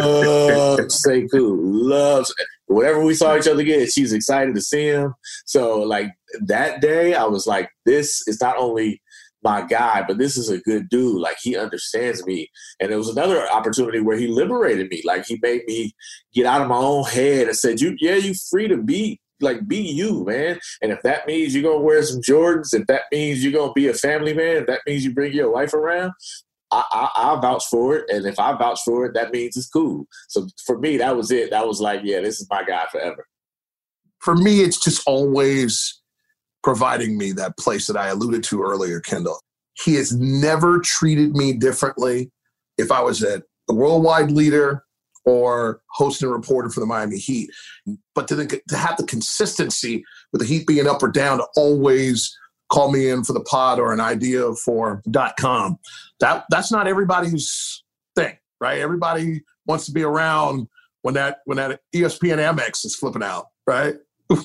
loves Sekou, loves whenever we saw each other again, she's excited to see him. So like that day, I was like, this is not only my guy, but this is a good dude. Like he understands me. And it was another opportunity where he liberated me. Like he made me get out of my own head and said, you, yeah, you free to be like, be you, man. And if that means you're going to wear some Jordans, if that means you're going to be a family man, if that means you bring your wife around, I, I, I'll vouch for it. And if I vouch for it, that means it's cool. So for me, that was it. That was like, yeah, this is my guy forever. For me, it's just always providing me that place that I alluded to earlier, Kendall. He has never treated me differently if I was a worldwide leader or host and reporter for the Miami Heat. But to, the, to have the consistency with the Heat being up or down to always call me in for the pod or an idea for .com, that, that's not everybody's thing, right? Everybody wants to be around when that when that E S P N Amex is flipping out, right?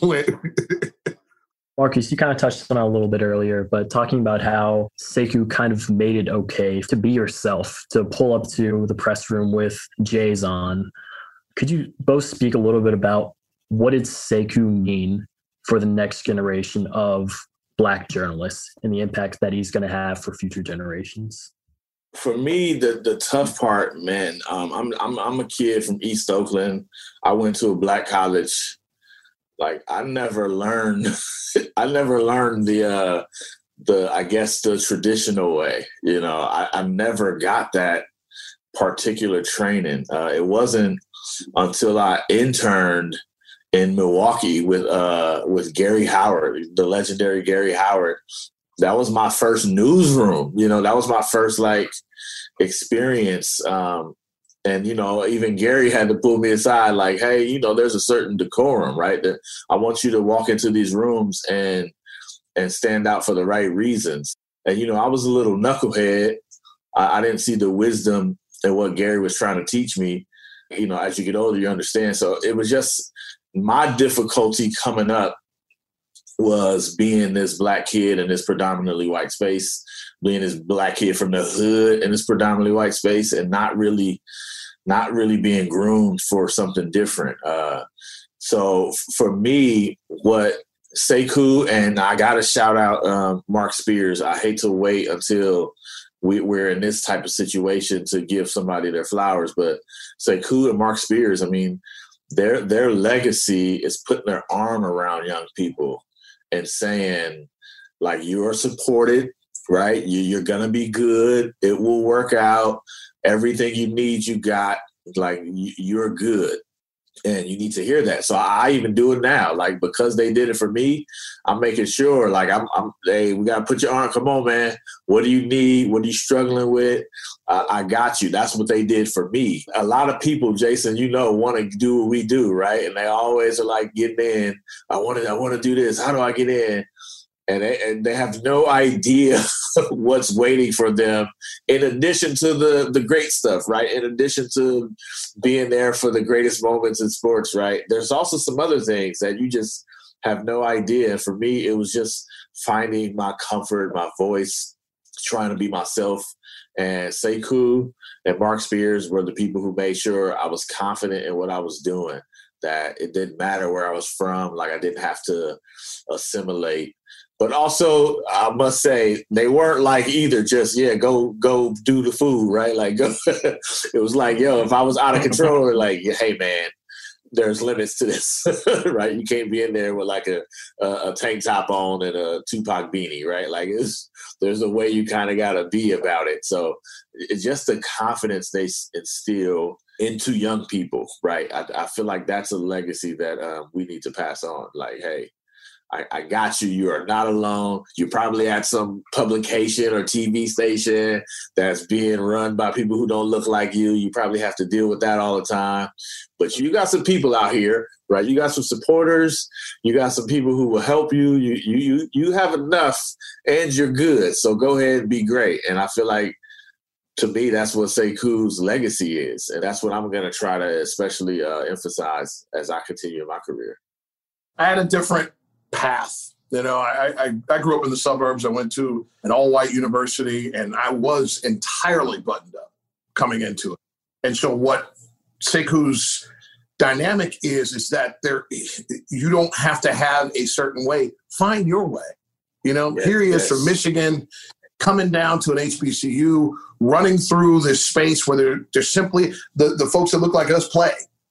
Marcus, you kind of touched on it a little bit earlier, but talking about how Sekou kind of made it okay to be yourself, to pull up to the press room with Jays on. Could you both speak a little bit about what did Sekou mean for the next generation of Black journalists and the impact that he's going to have for future generations? For me, the the tough part, man, um, I'm I'm I'm a kid from East Oakland. I went to a Black college. Like I never learned, I never learned the, uh, the I guess the traditional way. You know, I, I never got that particular training. Uh, it wasn't until I interned in Milwaukee with uh, with Gary Howard, the legendary Gary Howard. That was my first newsroom. You know, that was my first like experience. Um, And, you know, even Gary had to pull me aside like, hey, you know, there's a certain decorum, right? That I want you to walk into these rooms and and stand out for the right reasons. And, you know, I was a little knucklehead. I, I didn't see the wisdom in what Gary was trying to teach me. You know, as you get older, you understand. So it was just my difficulty coming up was being this Black kid in this predominantly white space, being this Black kid from the hood in this predominantly white space and not really not really being groomed for something different. Uh, so for me, what Sekou, and I got to shout out um, Mark Spears. I hate to wait until we, we're in this type of situation to give somebody their flowers, but Sekou and Mark Spears, I mean, their their legacy is putting their arm around young people and saying, like, you are supported, right? You, you're going to be good. It will work out. Everything you need, you got. Like, you're good. And you need to hear that. So I even do it now. Like, because they did it for me, I'm making sure, like, I'm, I'm hey, we got to put your arm. Come on, man. What do you need? What are you struggling with? Uh, I got you. That's what they did for me. A lot of people, Jason, you know, want to do what we do, right? And they always are like, getting in. I want to, I want to do this. How do I get in? And they, and they have no idea what's waiting for them in addition to the, the great stuff, right? In addition to being there for the greatest moments in sports, right? There's also some other things that you just have no idea. For me, it was just finding my comfort, my voice, trying to be myself. And Sekou and Mark Spears were the people who made sure I was confident in what I was doing, that it didn't matter where I was from, like I didn't have to assimilate. But also, I must say, they weren't like either just, yeah, go go do the food, right? Like, go. It was like, yo, if I was out of control, they're like, hey, man, there's limits to this, right? You can't be in there with like a, a, a tank top on and a Tupac beanie, right? Like, it's, there's a way you kind of got to be about it. So it's just the confidence they instill into young people, right? I, I feel like that's a legacy that um, we need to pass on. Like, hey, I, I got you. You are not alone. You're probably at some publication or T V station that's being run by people who don't look like you. You probably have to deal with that all the time. But you got some people out here, right? You got some supporters. You got some people who will help you. You you you you have enough, and you're good. So go ahead and be great. And I feel like, to me, that's what Sekou's legacy is, and that's what I'm going to try to especially uh, emphasize as I continue in my career. I had a different path. You know, I, I, I grew up in the suburbs. I went to an all-white university, and I was entirely buttoned up coming into it. And so what Sekou's dynamic is, is that there, you don't have to have a certain way. Find your way. You know, yes, here he is yes. from Michigan, coming down to an H B C U, running through this space where they're, they're simply, the, the folks that look like us play.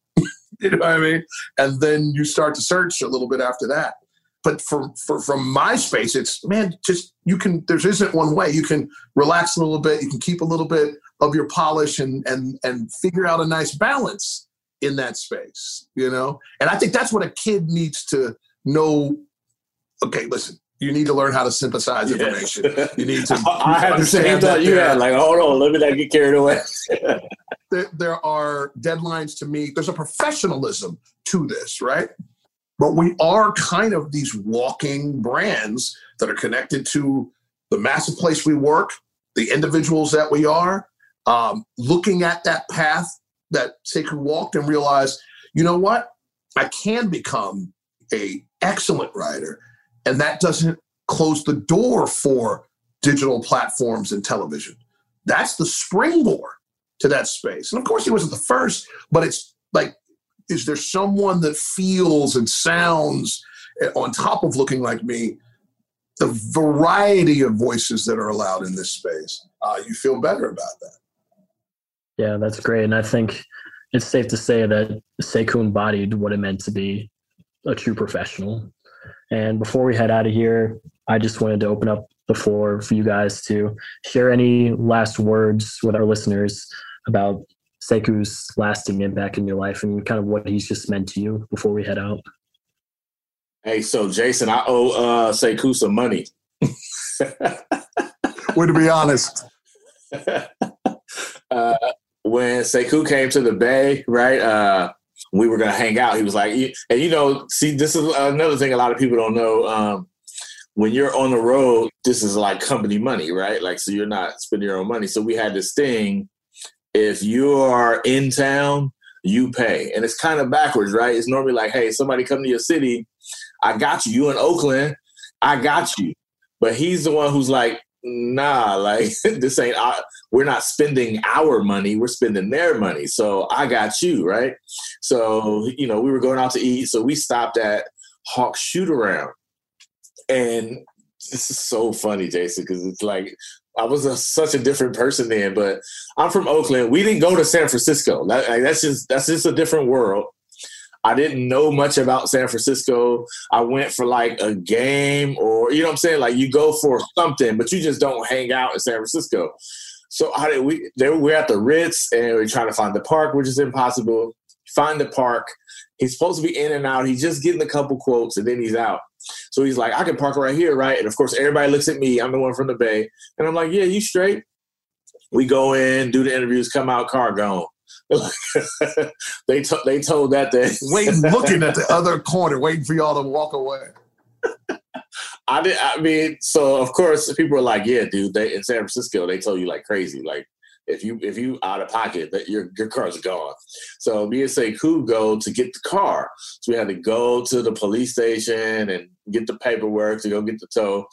You know what I mean? And then you start to search a little bit after that. But for, for from my space, it's, man, just you can, there isn't one way. You can relax a little bit. You can keep a little bit of your polish and and and figure out a nice balance in that space, you know? And I think that's what a kid needs to know. Okay, listen, you need to learn how to synthesize information. Yeah. You need to I had the same thought you had, like, hold on, let me not get carried away. there, there are deadlines to meet. There's a professionalism to this, right? But we are kind of these walking brands that are connected to the massive place we work, the individuals that we are, um, looking at that path that Sekou walked and realized, you know what? I can become an excellent writer. And that doesn't close the door for digital platforms and television. That's the springboard to that space. And of course, he wasn't the first, but it's like, is there someone that feels and sounds on top of looking like me? The variety of voices that are allowed in this space, uh, you feel better about that. Yeah, that's great. And I think it's safe to say that Sekou embodied what it meant to be a true professional. And before we head out of here, I just wanted to open up the floor for you guys to share any last words with our listeners about Sekou's lasting impact in your life and kind of what he's just meant to you before we head out. Hey, so Jason, I owe uh, Sekou some money. Way to be honest. uh, when Sekou came to the Bay, right, uh, we were going to hang out. He was like, and you know, see, this is another thing a lot of people don't know. Um, when you're on the road, this is like company money, right? Like, so you're not spending your own money. So we had this thing. If you are in town, you pay. And it's kind of backwards, right? It's normally like, hey, somebody come to your city, I got you. You in Oakland, I got you. But he's the one who's like, nah, like this ain't, our, we're not spending our money, we're spending their money. So I got you, right? So, you know, we were going out to eat. So we stopped at Hawk Shoot Around. And this is so funny, Jason, because it's like, I was a, such a different person then, but I'm from Oakland. We didn't go to San Francisco. That, like, that's just that's just a different world. I didn't know much about San Francisco. I went for like a game or, you know what I'm saying? Like you go for something, but you just don't hang out in San Francisco. So I did, we they, we're at the Ritz and we're trying to find the park, which is impossible. Find the park. He's supposed to be in and out. He's just getting a couple quotes, and then he's out. So he's like, I can park right here, right? And, of course, everybody looks at me. I'm the one from the Bay. And I'm like, yeah, you straight. We go in, do the interviews, come out, car gone. they, to- they told that day. Waiting, looking at the other corner, waiting for y'all to walk away. I did. I mean, so, of course, people are like, yeah, dude, they in San Francisco, they told you like crazy. Like, if you if you out of pocket, that your your car's gone. So me and Sekou go to get the car. So we had to go to the police station and get the paperwork to go get the tow.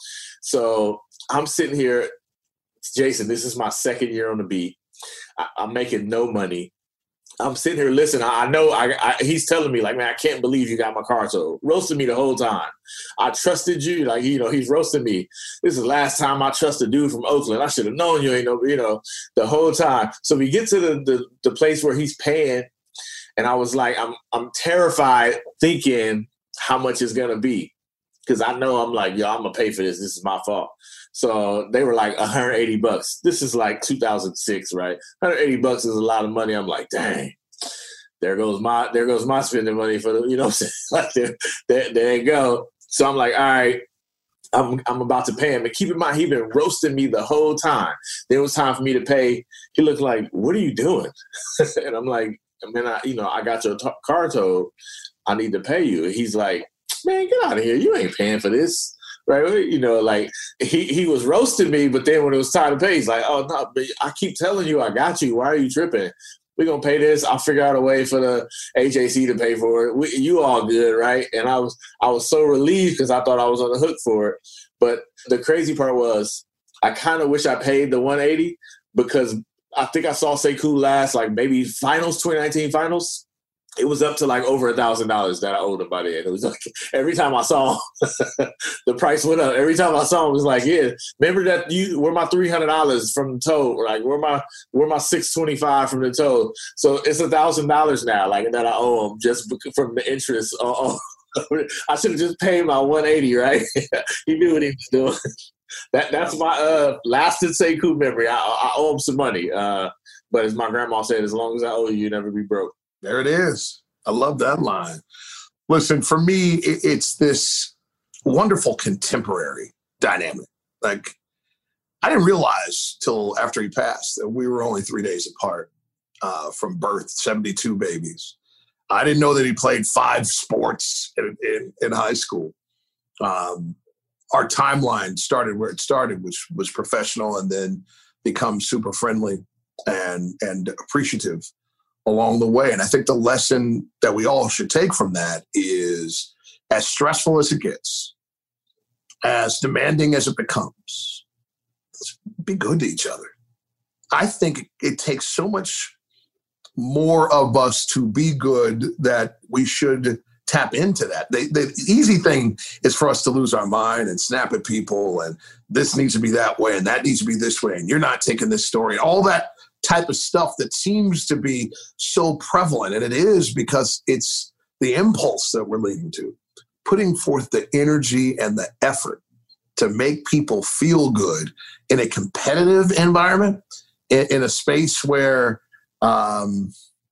So I'm sitting here, Jason, this is my second year on the beat. I, I'm making no money. I'm sitting here listening. I know I, I, he's telling me, like, man, I can't believe you got my car towed. Roasting me the whole time. I trusted you. Like, you know, he's roasting me. This is the last time I trust a dude from Oakland. I should have known you ain't no, you know, the whole time. So we get to the, the, the place where he's paying, and I was like, I'm I'm terrified thinking how much it's going to be. Because I know I'm like, yo, I'm going to pay for this. This is my fault. So they were like one hundred eighty bucks. This is like two thousand six, right? one hundred eighty bucks is a lot of money. I'm like, dang, there goes my there goes my spending money for the, you know what I'm saying? Like there, there, there you go. So I'm like, all right, I'm I'm about to pay him. And keep in mind, he been roasting me the whole time. Then it was time for me to pay. He looked like, what are you doing? And I'm like, man, I, you know, I got your t- car towed. I need to pay you. And he's like, man, get out of here. You ain't paying for this. Right, you know, like he, he was roasting me, but then when it was time to pay, he's like, "Oh no, but I keep telling you, I got you. Why are you tripping? We're gonna pay this. I'll figure out a way for the H A C to pay for it. We, you all good, right?" And I was I was so relieved because I thought I was on the hook for it. But the crazy part was, I kind of wish I paid the one eighty because I think I saw Sekou last, like maybe finals, twenty nineteen finals. It was up to like over a thousand dollars that I owed him by the end. It was like every time I saw him, the price went up. Every time I saw him, it was like, yeah, remember that you were my three hundred dollars from the tow, like where my where my six twenty five from the tow. So it's a thousand dollars now, like that I owe him just from the interest. Uh, I should have just paid my one eighty, right? He knew what he was doing. That that's my uh, lasting Sekou memory. I, I owe him some money, uh, but as my grandma said, as long as I owe you, you never be broke. There it is. I love that line. Listen, for me, it's this wonderful contemporary dynamic. Like, I didn't realize till after he passed that we were only three days apart uh, from birth, seventy-two babies. I didn't know that he played five sports in, in, in high school. Um, our timeline started where it started, which was professional, and then become super friendly and and appreciative along the way. And I think the lesson that we all should take from that is, as stressful as it gets, as demanding as it becomes, be good to each other. I think it takes so much more of us to be good that we should tap into that. The, the easy thing is for us to lose our mind and snap at people, and this needs to be that way and that needs to be this way, and you're not taking this story. All that type of stuff that seems to be so prevalent, and it is because it's the impulse that we're leading to. Putting forth the energy and the effort to make people feel good in a competitive environment, in, in a space where um,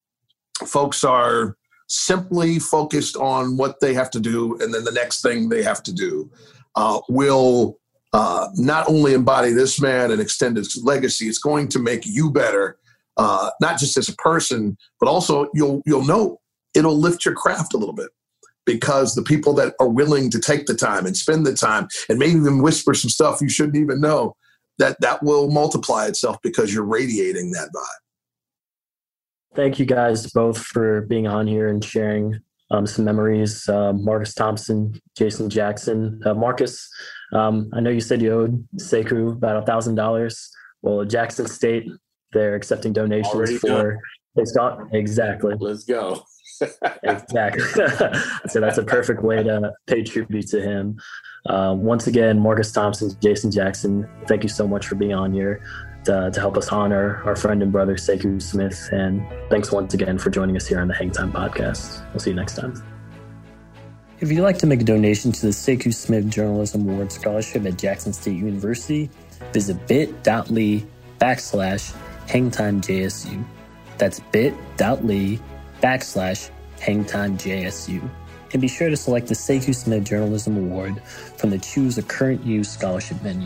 folks are simply focused on what they have to do and then the next thing they have to do, uh, will Uh, not only embody this man and extend his legacy, it's going to make you better, uh, not just as a person, but also you'll you'll know it'll lift your craft a little bit, because the people that are willing to take the time and spend the time and maybe even whisper some stuff you shouldn't even know, that that will multiply itself because you're radiating that vibe. Thank you guys both for being on here and sharing um, some memories. Uh, Marcus Thompson, Jason Jackson. Uh, Marcus, Um, I know you said you owed Sekou about a thousand dollars. Well, Jackson State, they're accepting donations Already for. It's got exactly. Let's go. Exactly. So that's a perfect way to pay tribute to him. Uh, once again, Marcus Thompson, Jason Jackson, thank you so much for being on here to, to help us honor our friend and brother Sekou Smith. And thanks once again for joining us here on the Hang Time Podcast. We'll see you next time. If you'd like to make a donation to the Sekou Smith Journalism Award Scholarship at Jackson State University, visit bit.ly backslash hangtimejsu. That's bit.ly backslash HangTimeJSU. And be sure to select the Sekou Smith Journalism Award from the Choose a Current Use Scholarship menu.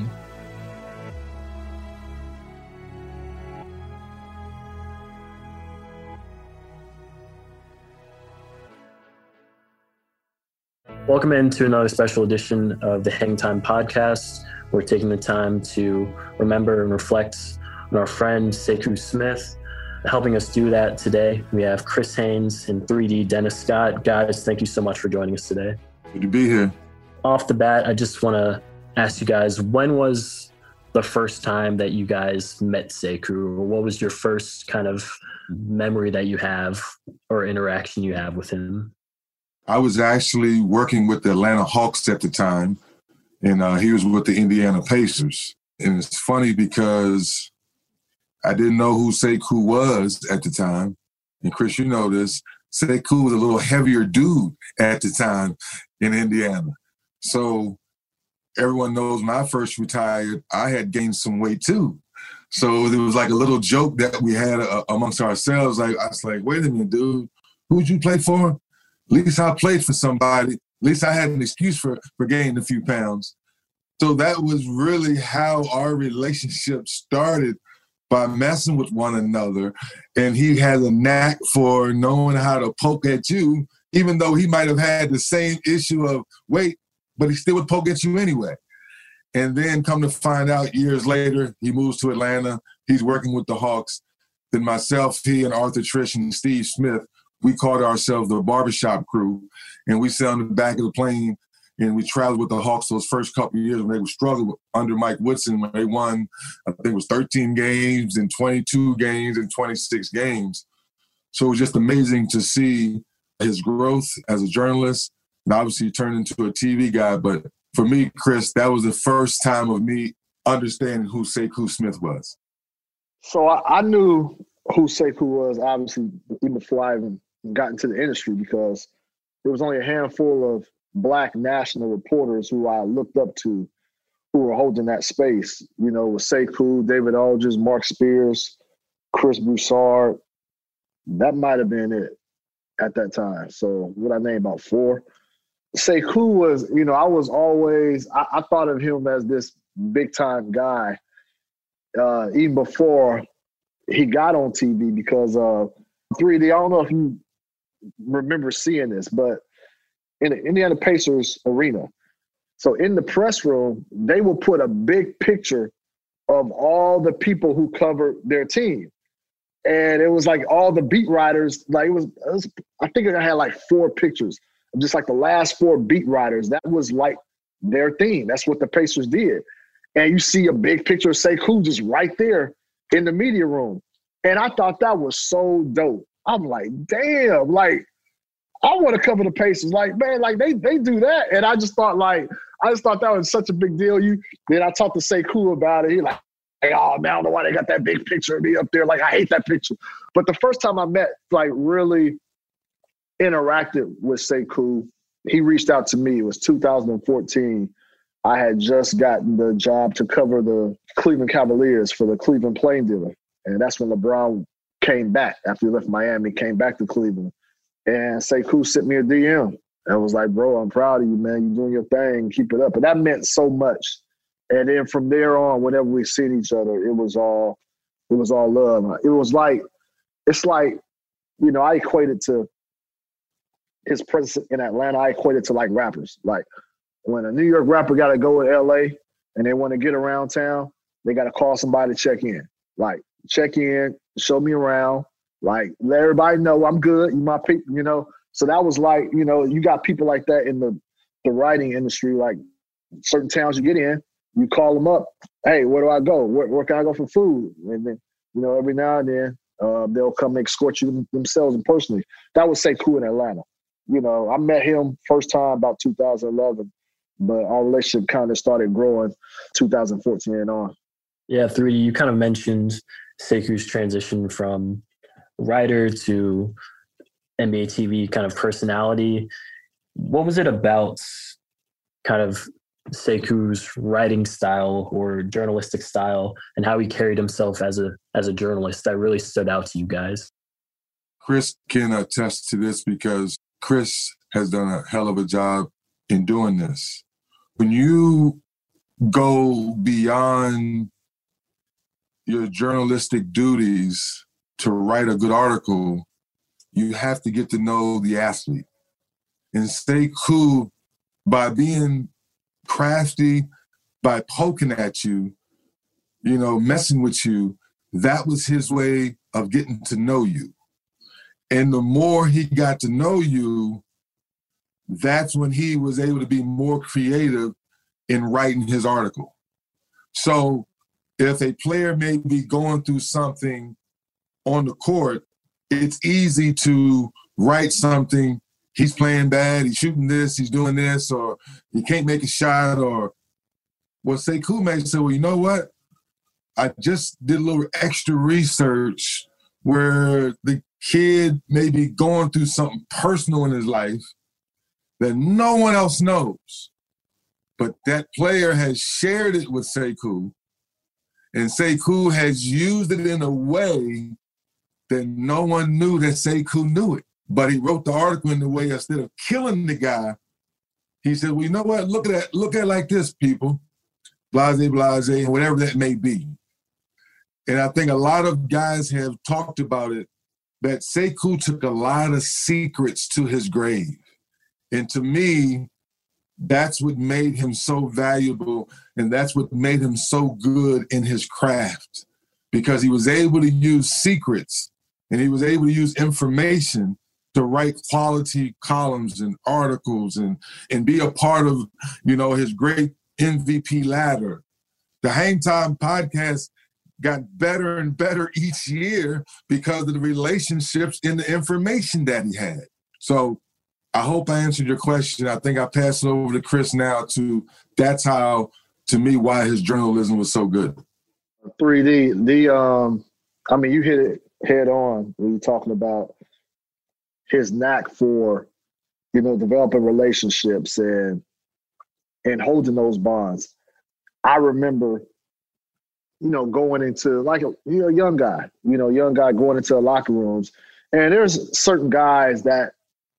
Welcome into another special edition of the Hang Time Podcast. We're taking the time to remember and reflect on our friend Sekou Smith. Helping us do that today, we have Chris Haynes and three D Dennis Scott. Guys, thank you so much for joining us today. Good to be here. Off the bat, I just want to ask you guys, when was the first time that you guys met Sekou? Or what was your first kind of memory that you have or interaction you have with him? I was actually working with the Atlanta Hawks at the time, and uh, he was with the Indiana Pacers. And it's funny because I didn't know who Sekou was at the time. And Chris, you know this, Sekou was a little heavier dude at the time in Indiana. So everyone knows when I first retired, I had gained some weight too. So there was like a little joke that we had uh, amongst ourselves. Like I was like, wait a minute, dude, who'd you play for? At least I played for somebody. At least I had an excuse for, for gaining a few pounds. So that was really how our relationship started, by messing with one another. And he had a knack for knowing how to poke at you, even though he might have had the same issue of weight, but he still would poke at you anyway. And then come to find out years later, he moves to Atlanta. He's working with the Hawks. Then myself, he and Arthur Trish and Steve Smith, we called ourselves the Barbershop Crew. And we sat on the back of the plane and we traveled with the Hawks those first couple of years when they were struggling under Mike Woodson, when they won, I think it was thirteen games and twenty-two games and twenty-six games. So it was just amazing to see his growth as a journalist, and obviously he turned into a T V guy. But for me, Chris, that was the first time of me understanding who Sekou Smith was. So I, I knew who Sekou was, obviously, even before I even got into the industry, because there was only a handful of Black national reporters who I looked up to who were holding that space. You know, with Sekou, David Aldridge, Mark Spears, Chris Broussard. That might have been it at that time. So what I named about four. Sekou was, you know, I was always, I, I thought of him as this big time guy, uh, even before he got on T V, because uh, three D, I don't know if you remember seeing this, but in the Indiana Pacers arena. So in the press room, they will put a big picture of all the people who covered their team. And it was like all the beat writers, like it was, it was I think I had like four pictures of just like the last four beat writers. That was like their theme. That's what the Pacers did. And you see a big picture of Sekou just right there in the media room. And I thought that was so dope. I'm like, damn, like, I want to cover the Pacers. Like, man, like they they do that. And I just thought like, I just thought that was such a big deal. You then I talked to Sekou about it. He like, hey, oh man, I don't know why they got that big picture of me up there. Like, I hate that picture. But the first time I met, like really interacted with Sekou, he reached out to me. It was two thousand fourteen. I had just gotten the job to cover the Cleveland Cavaliers for the Cleveland Plain Dealer. And that's when LeBron came back after he left Miami, came back to Cleveland. And Sekou sent me a D M and was like, bro, I'm proud of you, man. You're doing your thing. Keep it up. And that meant so much. And then from there on, whenever we seen each other, it was all, it was all love. It was like, it's like, you know, I equated to his presence in Atlanta. I equated to like rappers. Like when a New York rapper got to go to L A and they want to get around town, they got to call somebody to check in. Like check in, show me around. Like, let everybody know I'm good. You my people, you know. So that was like, you know, you got people like that in the, the writing industry. Like certain towns you get in, you call them up. Hey, where do I go? Where, where can I go for food? And then, you know, every now and then uh, they'll come and escort you themselves and personally. That was Sekou in Atlanta. You know, I met him first time about two thousand eleven, but our relationship kind of started growing two thousand fourteen and on. Yeah, three D, you kind of mentioned Sekou's transition from writer to N B A T V kind of personality. What was it about kind of Sekou's writing style or journalistic style and how he carried himself as a as a journalist that really stood out to you guys? Chris can attest to this because Chris has done a hell of a job in doing this. When you go beyond your journalistic duties to write a good article, you have to get to know the athlete. And Sekou, by being crafty, by poking at you, you know, messing with you, that was his way of getting to know you. And the more he got to know you, that's when he was able to be more creative in writing his article. So if a player may be going through something on the court, it's easy to write something, he's playing bad, he's shooting this, he's doing this, or he can't make a shot, or well, Sekou may say, well, you know what? I just did a little extra research where the kid may be going through something personal in his life that no one else knows. But that player has shared it with Sekou, and Sekou has used it in a way that no one knew that Sekou knew it. But he wrote the article in the way, instead of killing the guy, he said, well, you know what? Look at that. Look at it like this, people. Blase, blase, whatever that may be. And I think a lot of guys have talked about it, that Sekou took a lot of secrets to his grave. And to me, that's what made him so valuable, and that's what made him so good in his craft, because he was able to use secrets and he was able to use information to write quality columns and articles and, and be a part of, you know, his great M V P ladder. The Hang Time podcast got better and better each year because of the relationships and the information that he had. So I hope I answered your question. I think I pass it over to Chris now to, that's how, to me, why his journalism was so good. three D, the, um, I mean, you hit it head on when you're talking about his knack for, you know, developing relationships and, and holding those bonds. I remember, you know, going into like a you know young guy, you know, young guy going into locker rooms, and there's certain guys that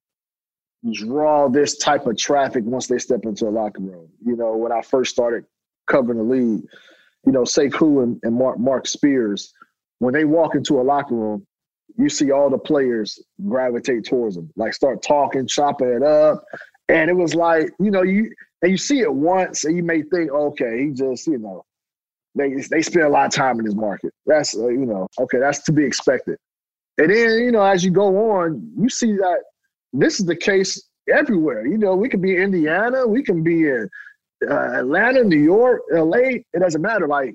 draw this type of traffic once they step into a locker room. You know, when I first started covering the league, you know, Sekou and, and Mark Mark Spears, when they walk into a locker room, you see all the players gravitate towards them, like start talking, chopping it up, and it was like, you know, you and you see it once, and you may think, okay, he just, you know. They they spend a lot of time in this market. That's, uh, you know, okay, that's to be expected. And then, you know, as you go on, you see that this is the case everywhere. You know, we could be in Indiana, we can be in uh, Atlanta, New York, L A. It doesn't matter. Like,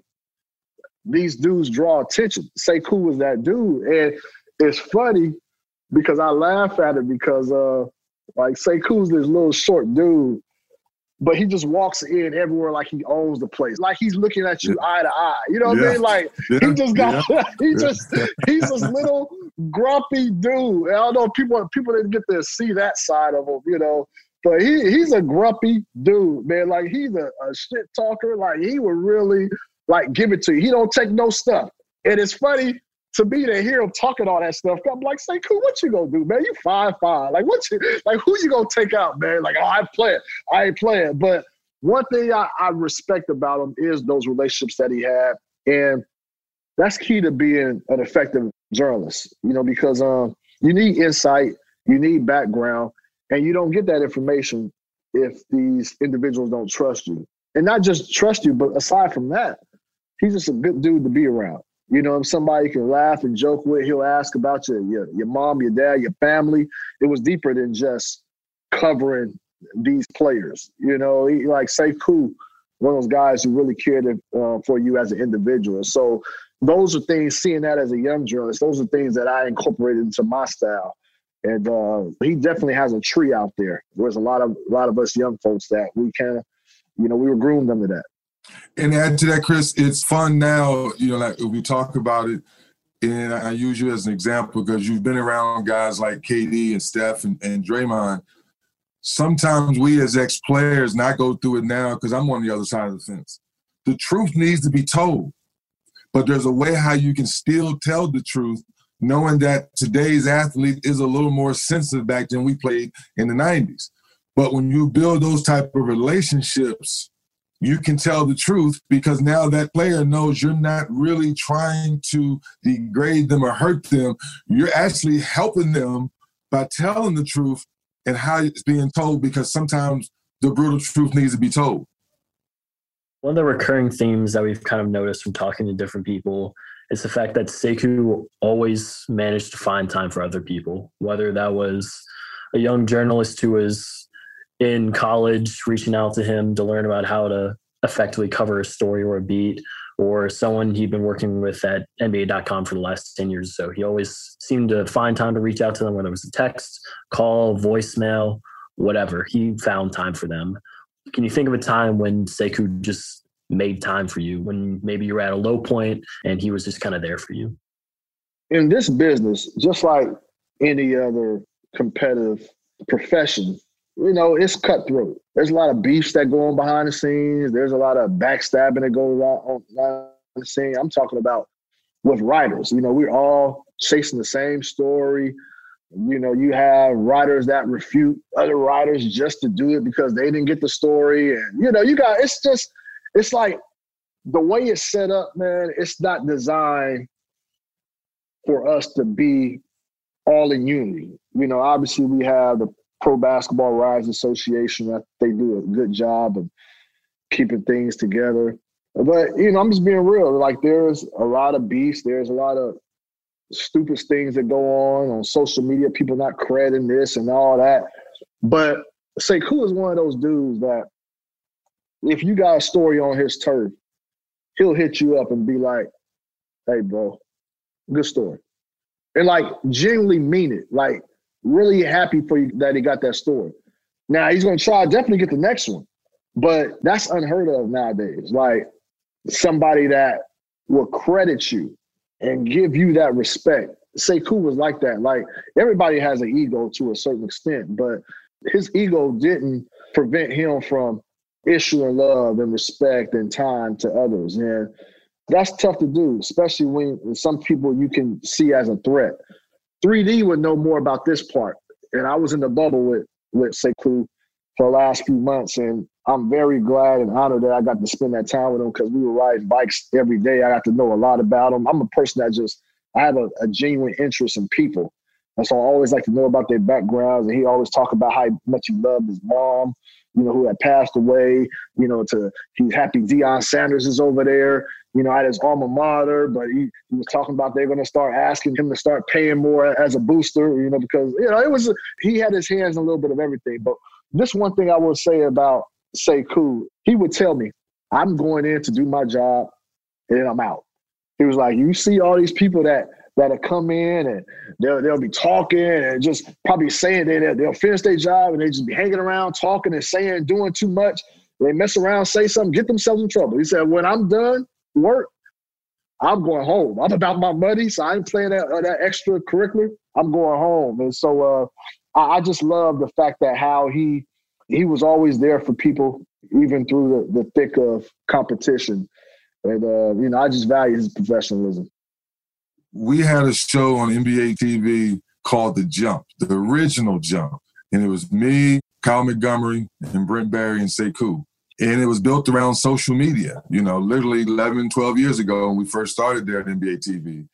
these dudes draw attention. Sekou was that dude. And it's funny because I laugh at it because, uh, like, Sekou's this little short dude, but he just walks in everywhere like he owns the place. Like he's looking at you yeah. eye to eye. You know what yeah. I mean? Like yeah. he just got, yeah. he just, he's this little grumpy dude. And I don't know, people, people didn't get to see that side of him, you know, but he, he's a grumpy dude, man. Like he's a, a shit talker. Like he would really like give it to you. He don't take no stuff. And it's funny to me to hear him talking all that stuff. I'm like, Sekou, what you gonna do, man? You five five. Like, what you like? Who you gonna take out, man? Like, oh, I play it. I ain't playing. But one thing I, I respect about him is those relationships that he had, and that's key to being an effective journalist. You know, because um, you need insight, you need background, and you don't get that information if these individuals don't trust you, and not just trust you, but aside from that, he's just a good dude to be around. You know, if somebody you can laugh and joke with, he'll ask about your, your your mom, your dad, your family. It was deeper than just covering these players. You know, he, like Sekou, one of those guys who really cared uh, for you as an individual. So those are things, seeing that as a young journalist, those are things that I incorporated into my style. And uh, he definitely has a tree out there. There's a lot of a lot of us young folks that we kind of, you know, we were groomed under that. And add to that, Chris, it's fun now, you know, like we talk about it, and I use you as an example because you've been around guys like K D and Steph and, and Draymond. Sometimes we as ex-players, and I go through it now because I'm on the other side of the fence. The truth needs to be told, but there's a way how you can still tell the truth knowing that today's athlete is a little more sensitive back than we played in the nineties. But when you build those type of relationships, you can tell the truth because now that player knows you're not really trying to degrade them or hurt them. You're actually helping them by telling the truth and how it's being told, because sometimes the brutal truth needs to be told. One of the recurring themes that we've kind of noticed from talking to different people is the fact that Sekou always managed to find time for other people, whether that was a young journalist who was in college reaching out to him to learn about how to effectively cover a story or a beat, or someone he'd been working with at N B A dot com for the last ten years or so. He always seemed to find time to reach out to them, whether it was a text, call, voicemail, whatever. He found time for them. Can you think of a time when Sekou just made time for you, when maybe you were at a low point and he was just kind of there for you? In this business, just like any other competitive profession, you know, it's cutthroat. There's a lot of beefs that go on behind the scenes. There's a lot of backstabbing that goes on behind the scene. I'm talking about with writers. You know, we're all chasing the same story. You know, you have writers that refute other writers just to do it because they didn't get the story. And, you know, you got, it's just, it's like the way it's set up, man, it's not designed for us to be all in unity. You know, obviously we have the Pro Basketball Writers Association. They do a good job of keeping things together. But, you know, I'm just being real. Like, there's a lot of beefs. There's a lot of stupid things that go on on social media, people not crediting this and all that. But Sekou is one of those dudes that if you got a story on his turf, he'll hit you up and be like, hey, bro, good story. And, like, genuinely mean it. Like, really happy for you that he got that story. Now, he's going to try to definitely get the next one. But that's unheard of nowadays. Like, somebody that will credit you and give you that respect. Sekou was like that. Like, everybody has an ego to a certain extent, but his ego didn't prevent him from issuing love and respect and time to others. And that's tough to do, especially when some people you can see as a threat. three D would know more about this part. And I was in the bubble with, with Sekou for the last few months, and I'm very glad and honored that I got to spend that time with him because we were riding bikes every day. I got to know a lot about him. I'm a person that just, I have a, a genuine interest in people. And so I always like to know about their backgrounds. And he always talk about how much he loved his mom, you know, who had passed away, you know, to he's happy Deion Sanders is over there, you know, at his alma mater. But he, he was talking about they're going to start asking him to start paying more as a booster, you know, because, you know, it was, he had his hands in a little bit of everything. But this one thing I will say about Sekou, he would tell me, I'm going in to do my job and then I'm out. He was like, you see all these people that that'll come in and they'll they'll be talking and just probably saying they they'll finish their job and they just be hanging around talking and saying, doing too much. They mess around, say something, get themselves in trouble. He said, when I'm done work, I'm going home. I'm about my money, so I ain't playing that uh, that extracurricular. I'm going home. And so uh, I, I just love the fact that how he he was always there for people, even through the, the thick of competition. And, uh, you know, I just value his professionalism. We had a show on N B A T V called The Jump, the original Jump. And it was me, Kyle Montgomery, and Brent Barry and Sekou. And it was built around social media, you know, literally eleven, twelve years ago when we first started there at N B A T V.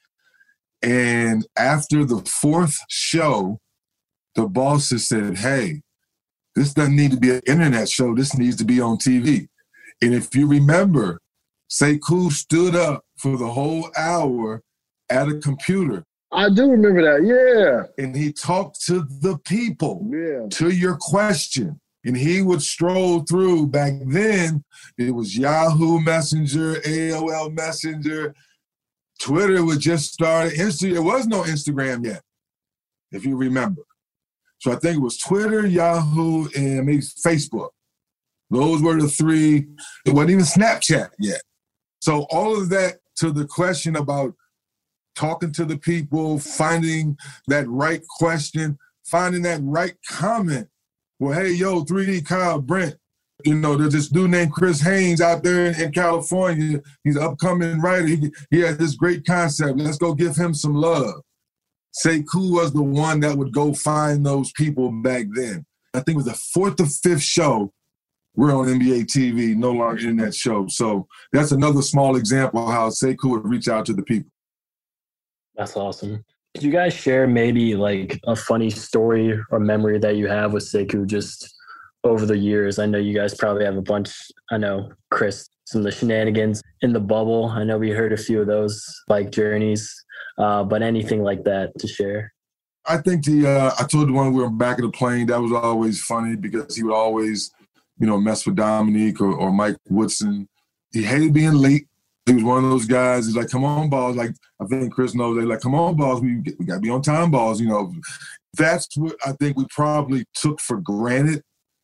And after the fourth show, the bosses said, hey, this doesn't need to be an internet show. This needs to be on T V. And if you remember, Sekou stood up for the whole hour at a computer. I do remember that, yeah. And he talked to the people, yeah. to your question. And he would stroll through. Back then, it was Yahoo Messenger, A O L Messenger. Twitter would just start. Insta- there was no Instagram yet, if you remember. So I think it was Twitter, Yahoo, and maybe Facebook. Those were the three. It wasn't even Snapchat yet. So all of that to the question about talking to the people, finding that right question, finding that right comment. Well, hey, yo, three D Kyle, Brent, you know, there's this dude named Chris Haynes out there in, in California. He's an upcoming writer. He, he has this great concept. Let's go give him some love. Sekou was the one that would go find those people back then. I think it was the fourth or fifth show we're on N B A T V, no longer internet show. So that's another small example of how Sekou would reach out to the people. That's awesome. Could you guys share maybe like a funny story or memory that you have with Sekou just over the years? I know you guys probably have a bunch. I know, Chris, some of the shenanigans in the bubble. I know we heard a few of those like journeys, uh, but anything like that to share? I think the, uh, I told the one we were back of the plane, that was always funny because he would always, you know, mess with Dominique or, or Mike Woodson. He hated being late. He was one of those guys. He's like, come on, balls. Like, I think Chris knows. They're like, come on, balls. We, we got to be on time, balls. You know, that's what I think we probably took for granted,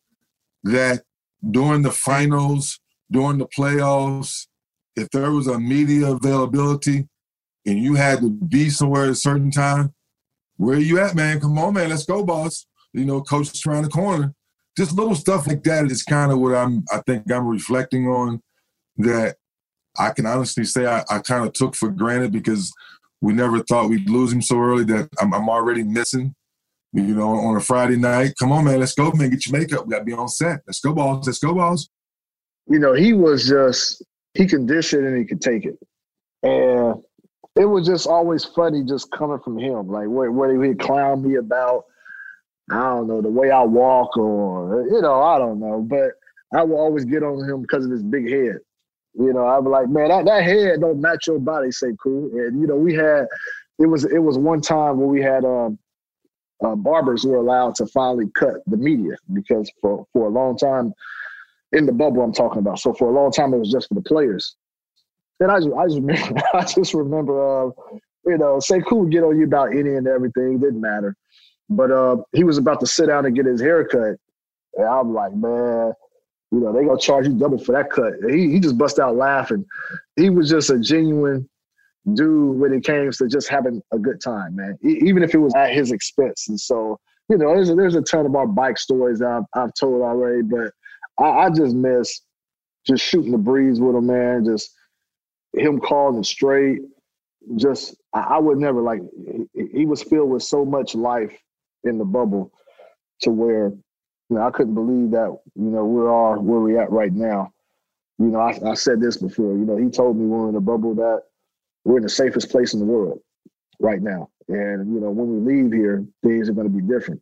that during the finals, during the playoffs, if there was a media availability and you had to be somewhere at a certain time, where are you at, man? Come on, man. Let's go, boss. You know, coach is around the corner. Just little stuff like that is kind of what I'm, I think I'm reflecting on, that I can honestly say I, I kind of took for granted because we never thought we'd lose him so early that I'm, I'm already missing, you know, on a Friday night. Come on, man, let's go, man, get your makeup. We got to be on set. Let's go, balls. Let's go, balls. You know, he was just, he could dish it and he could take it. And it was just always funny just coming from him, like what, what he'd clown me about, I don't know, the way I walk or, you know, I don't know. But I will always get on him because of his big head. You know, I'd be like, man, that, that head don't match your body, Sekou. And, you know, we had, it was it was one time where we had um, uh, barbers who were allowed to finally cut the media because for, for a long time, in the bubble I'm talking about, so for a long time it was just for the players. And I just, I just remember, I just remember, uh, you know, Sekou would get on you about any and everything. It didn't matter. But uh, he was about to sit down and get his hair cut. And I'm like, man, you know, they gonna charge you double for that cut. He he just bust out laughing. He was just a genuine dude when it came to just having a good time, man. E- even if it was at his expense. And so, you know, there's a, there's a ton of our bike stories that I've, I've told already. But I, I just miss just shooting the breeze with him, man. Just him calling it straight. Just I, I would never like. He, he was filled with so much life in the bubble to where, you know, I couldn't believe that, you know, we are where we're at right now. You know, I, I said this before, you know, he told me when we were in the bubble that we're in the safest place in the world right now. And, you know, when we leave here, things are going to be different.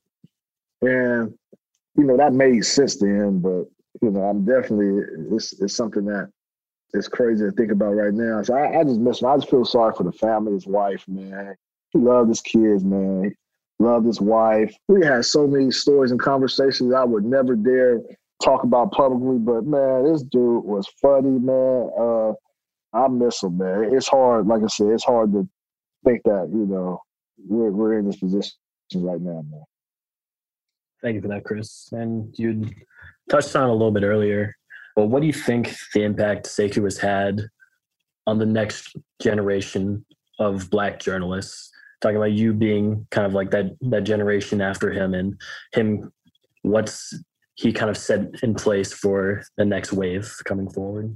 And, you know, that made sense to him, but, you know, I'm definitely, it's, it's something that is crazy to think about right now. So I, I just miss him. I just feel sorry for the family, his wife, man. He loved his kids, man. Loved his wife. We had so many stories and conversations I would never dare talk about publicly, but man, this dude was funny, man. Uh, I miss him, man. It's hard, like I said, it's hard to think that, you know, we're we're in this position right now, man. Thank you for that, Chris. And you touched on it a little bit earlier, but what do you think the impact Sekou has had on the next generation of Black journalists? Talking about you being kind of like that that generation after him, and him, what's he kind of set in place for the next wave coming forward?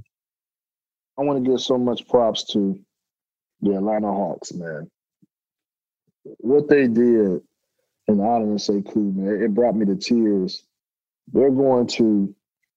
I want to give so much props to the Atlanta Hawks, man. What they did in honor of Sekou, man, it brought me to tears. They're going to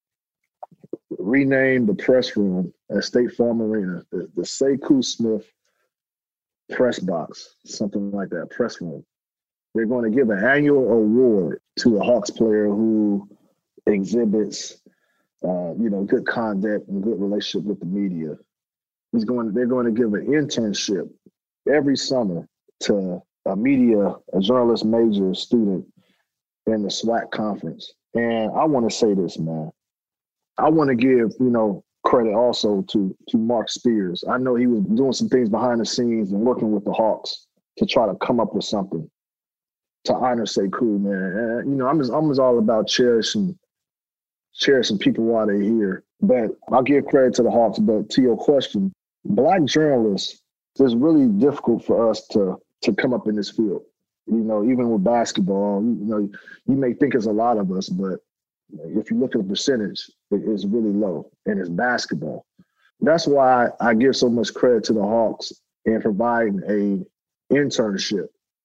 rename the press room at State Farm Arena, the, the Sekou Smith press box, something like that, press room. They're going to give an annual award to a Hawks player who exhibits, uh, you know, good conduct and good relationship with the media. He's going. They're going to give an internship every summer to a media, a journalist major student in the SWAC conference. And I want to say this, man. I want to give, you know, credit also to to Mark Spears. I know he was doing some things behind the scenes and working with the Hawks to try to come up with something to honor Sekou, man. And, you know, I'm just I'm just all about cherishing cherishing people while they're here. But I'll give credit to the Hawks. But to your question, Black journalists, it's really difficult for us to to come up in this field. You know, even with basketball, you know, you may think it's a lot of us, but if you look at the percentage, it's really low, and it's basketball. That's why I give so much credit to the Hawks in providing a internship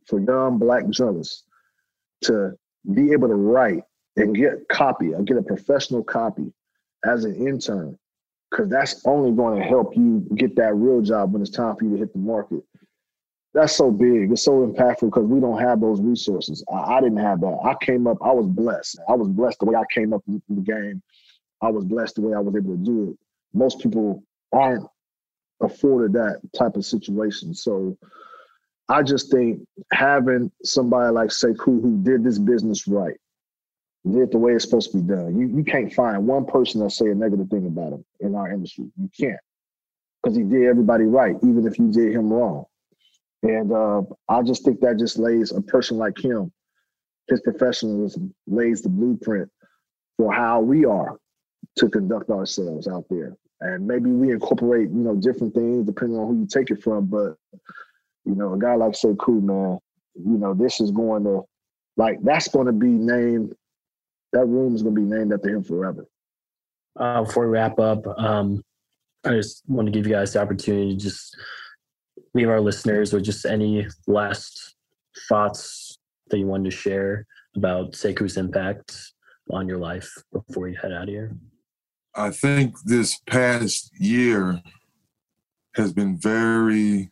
for young black journalists to be able to write and get copy or get a professional copy as an intern, because that's only going to help you get that real job when it's time for you to hit the market. That's so big. It's so impactful because we don't have those resources. I, I didn't have that. I came up, I was blessed. I was blessed the way I came up in the game. I was blessed the way I was able to do it. Most people aren't afforded that type of situation. So I just think having somebody like Sekou who did this business right, did it the way it's supposed to be done. You you can't find one person that say a negative thing about him in our industry. You can't, because he did everybody right, even if you did him wrong. And uh, I just think that just lays a person like him, his professionalism lays the blueprint for how we are to conduct ourselves out there. And maybe we incorporate, you know, different things depending on who you take it from. But, you know, a guy like Sekou, man, you know, this is going to, like, that's going to be named, that room is going to be named after him forever. Uh, before we wrap up, um, I just want to give you guys the opportunity to just leave our listeners with just any last thoughts that you wanted to share about Sekou's impact on your life before you head out of here. I think this past year has been very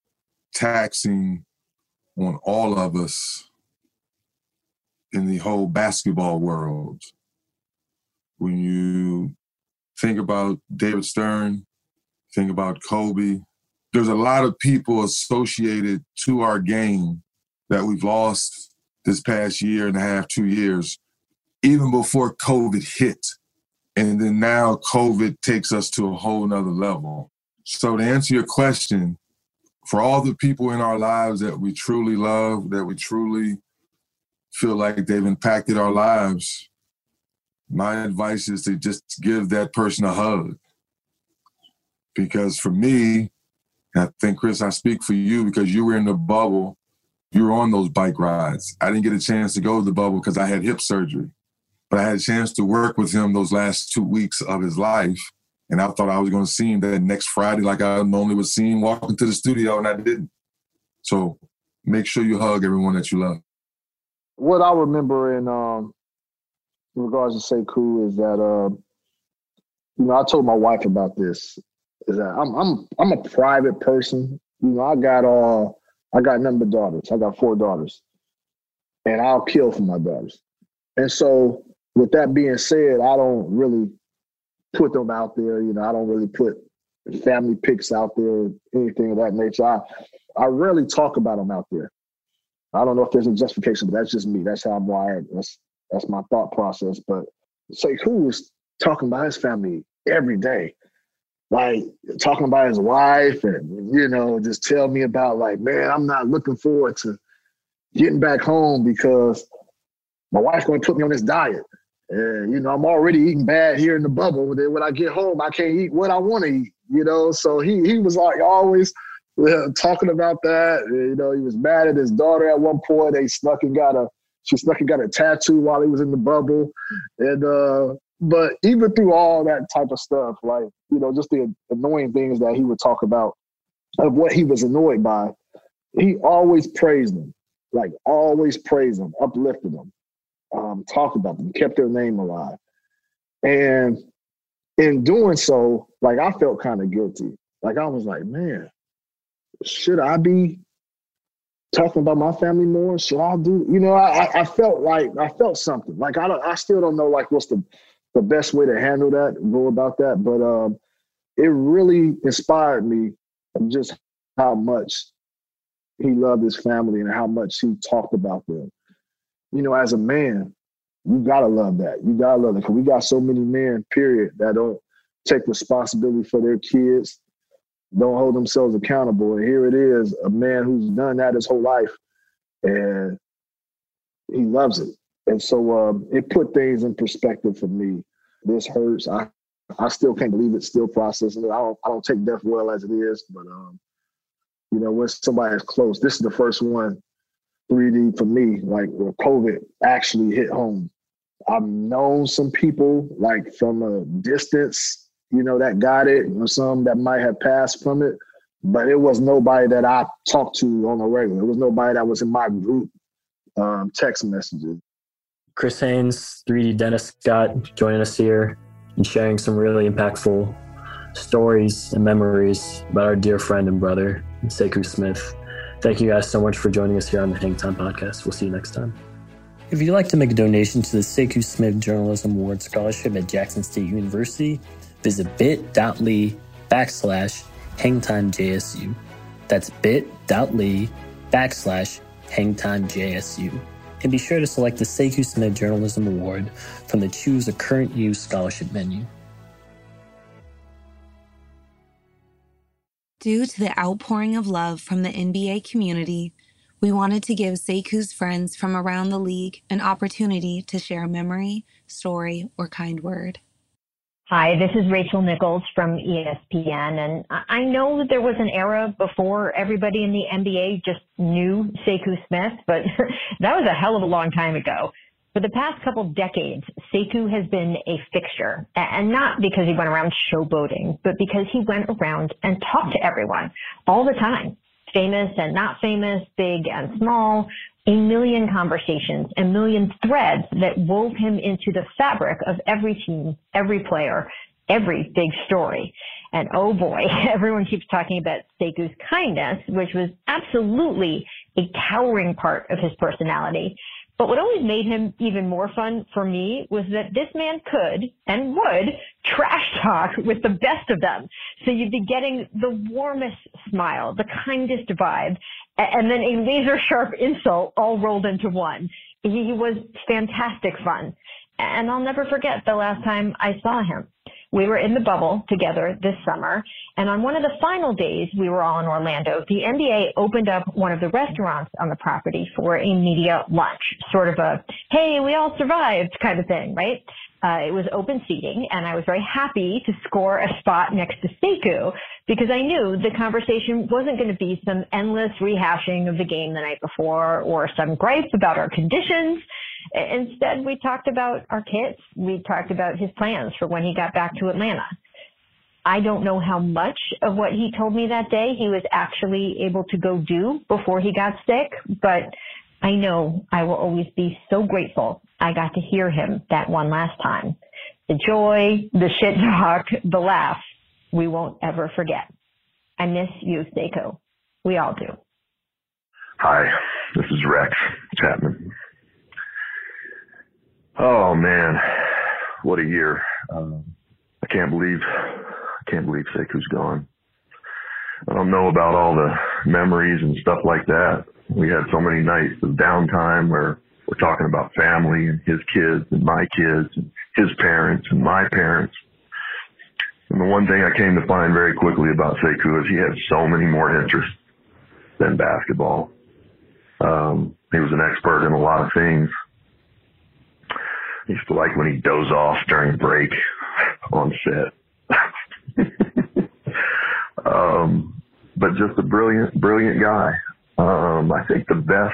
taxing on all of us in the whole basketball world. When you think about David Stern, think about Kobe, there's a lot of people associated to our game that we've lost this past year and a half, two years, even before COVID hit. And then now COVID takes us to a whole nother level. So to answer your question, for all the people in our lives that we truly love, that we truly feel like they've impacted our lives, my advice is to just give that person a hug. Because for me, I think, Chris, I speak for you because you were in the bubble. You were on those bike rides. I didn't get a chance to go to the bubble because I had hip surgery. But I had a chance to work with him those last two weeks of his life. And I thought I was going to see him that next Friday like I normally would see him walking to the studio, and I didn't. So make sure you hug everyone that you love. What I remember in, um, in regards to Sekou is that, uh, you know, I told my wife about this, is that I'm I'm I'm a private person. You know, I got uh, I got nothing but daughters. I got four daughters. And I'll kill for my daughters. And so with that being said, I don't really put them out there. You know, I don't really put family pics out there, anything of that nature. I, I rarely talk about them out there. I don't know if there's a justification, but that's just me. That's how I'm wired. That's that's my thought process. But Sekou was talking about his family every day, like talking about his wife, and you know, just tell me about like, man, I'm not looking forward to getting back home because my wife's going to put me on this diet. And, you know, I'm already eating bad here in the bubble. Then when I get home, I can't eat what I want to eat, you know? So he he was like always uh, talking about that. You know, he was mad at his daughter at one point. They snuck and got a, she snuck and got a tattoo while he was in the bubble. And, uh, but even through all that type of stuff, like, you know, just the annoying things that he would talk about of what he was annoyed by, he always praised them, like always praised them, uplifted them. Um, talked about them, kept their name alive. And in doing so, like, I felt kind of guilty. Like, I was like, man, should I be talking about my family more? Should I do, you know, I, I felt like, I felt something. Like, I don't, I still don't know, like, what's the, the best way to handle that, go about that. But um, it really inspired me of just how much he loved his family and how much he talked about them. You know, as a man, you gotta love that. You gotta love it, because we got so many men, period, that don't take responsibility for their kids, don't hold themselves accountable. And here it is, a man who's done that his whole life, and he loves it. And so um, it put things in perspective for me. This hurts. I, I still can't believe it. Still processing it. I don't. I don't take death well as it is, but um, you know, when somebody is close, this is the first one. three D for me, like where COVID actually hit home. I've known some people like from a distance, you know, that got it, you know, some that might have passed from it, but it was nobody that I talked to on a regular. It was nobody that was in my group um, text messages. Chris Haynes, three D Dennis Scott, joining us here and sharing some really impactful stories and memories about our dear friend and brother, Sekou Smith. Thank you guys so much for joining us here on the Hang Time Podcast. We'll see you next time. If you'd like to make a donation to the Sekou Smith Journalism Award Scholarship at Jackson State University, visit bit.ly backslash hangtimejsu. That's bit.ly backslash hangtimejsu. And be sure to select the Sekou Smith Journalism Award from the Choose a Current Use Scholarship menu. Due to the outpouring of love from the N B A community, we wanted to give Sekou's friends from around the league an opportunity to share a memory, story, or kind word. Hi, this is Rachel Nichols from E S P N, and I know that there was an era before everybody in the N B A just knew Sekou Smith, but that was a hell of a long time ago. For the past couple of decades, Sekou has been a fixture, and not because he went around showboating, but because he went around and talked to everyone all the time. Famous and not famous, big and small, a million conversations, a million threads that wove him into the fabric of every team, every player, every big story. And oh boy, everyone keeps talking about Sekou's kindness, which was absolutely a towering part of his personality. But what always made him even more fun for me was that this man could and would trash talk with the best of them. So you'd be getting the warmest smile, the kindest vibe, and then a laser sharp insult all rolled into one. He was fantastic fun. And I'll never forget the last time I saw him. We were in the bubble together this summer, and on one of the final days we were all in Orlando, the N B A opened up one of the restaurants on the property for a media lunch, sort of a, hey, we all survived kind of thing, right? Uh, it was open seating, and I was very happy to score a spot next to Sekou because I knew the conversation wasn't going to be some endless rehashing of the game the night before or some gripes about our conditions. Instead, we talked about our kids. We talked about his plans for when he got back to Atlanta. I don't know how much of what he told me that day he was actually able to go do before he got sick, but I know I will always be so grateful I got to hear him that one last time. The joy, the shit talk, the laugh, we won't ever forget. I miss you, Sekou. We all do. Hi, this is Rex Chapman. Oh man, what a year! Um, I can't believe, I can't believe Sekou's gone. I don't know about all the memories and stuff like that. We had so many nights of downtime where we're talking about family and his kids and my kids and his parents and my parents. And the one thing I came to find very quickly about Sekou is he had so many more interests than basketball. Um, he was an expert in a lot of things. I used to like when he dozed off during break on set. um, but just a brilliant, brilliant guy. Um, I think the best,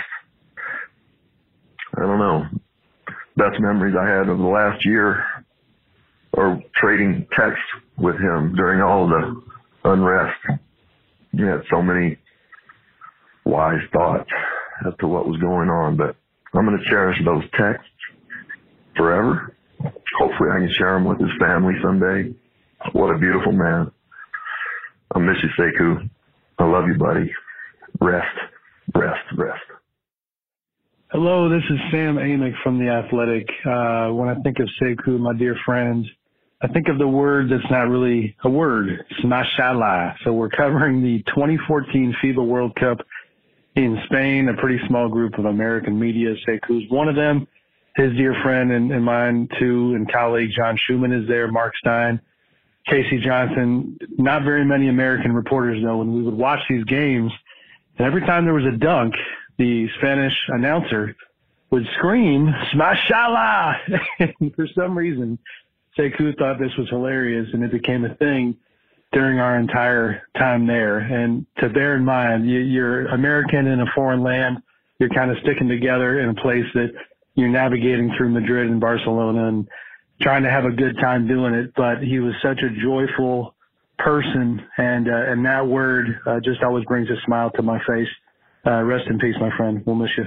I don't know, best memories I had of the last year are trading texts with him during all the unrest. He had so many wise thoughts as to what was going on, but I'm going to cherish those texts forever. Hopefully I can share them with his family someday. What a beautiful man. I miss you, Sekou. I love you, buddy. Rest, rest, rest. Hello, this is Sam Amick from The Athletic. Uh, when I think of Sekou, my dear friends, I think of the word that's not really a word. It's mashallah. So we're covering the twenty fourteen FIBA World Cup in Spain, a pretty small group of American media. Sekou's one of them. His dear friend and, and mine too, and colleague John Schumann is there, Mark Stein, Casey Johnson. Not very many American reporters know when we would watch these games, and every time there was a dunk, the Spanish announcer would scream, "Mashallah!" And for some reason, Sekou thought this was hilarious, and it became a thing during our entire time there. And to bear in mind, you, you're American in a foreign land. You're kind of sticking together in a place that you're navigating through Madrid and Barcelona and trying to have a good time doing it. But he was such a joyful, person, and uh, and that word uh, just always brings a smile to my face. Uh, rest in peace, my friend. We'll miss you.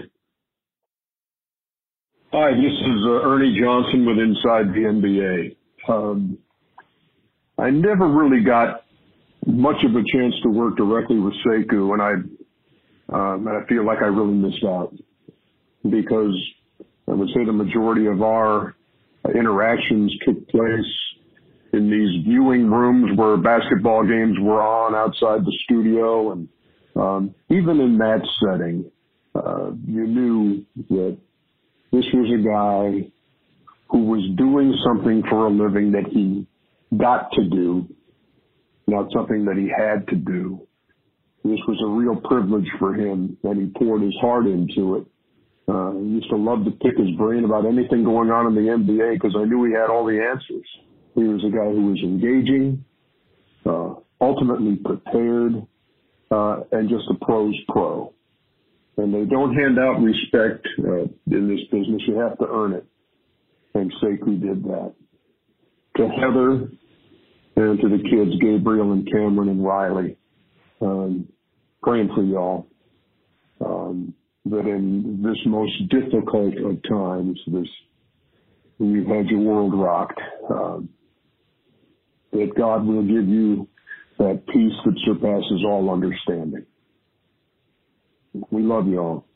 Hi, this is uh, Ernie Johnson with Inside the N B A. Um, I never really got much of a chance to work directly with Sekou, and I um, and I feel like I really missed out because I would say the majority of our interactions took place in these viewing rooms where basketball games were on outside the studio, and um, even in that setting, uh, you knew that this was a guy who was doing something for a living that he got to do, not something that he had to do. This was a real privilege for him, and he poured his heart into it. Uh, I used to love to pick his brain about anything going on in the N B A because I knew he had all the answers. He was a guy who was engaging, uh, ultimately prepared, uh, and just a pro's pro. And they don't hand out respect uh, in this business. You have to earn it. And Sekou did that. To Heather and to the kids, Gabriel and Cameron and Riley, um, praying for y'all. Um, that in this most difficult of times, this you've had your world rocked, um, that God will give you that peace that surpasses all understanding. We love you all.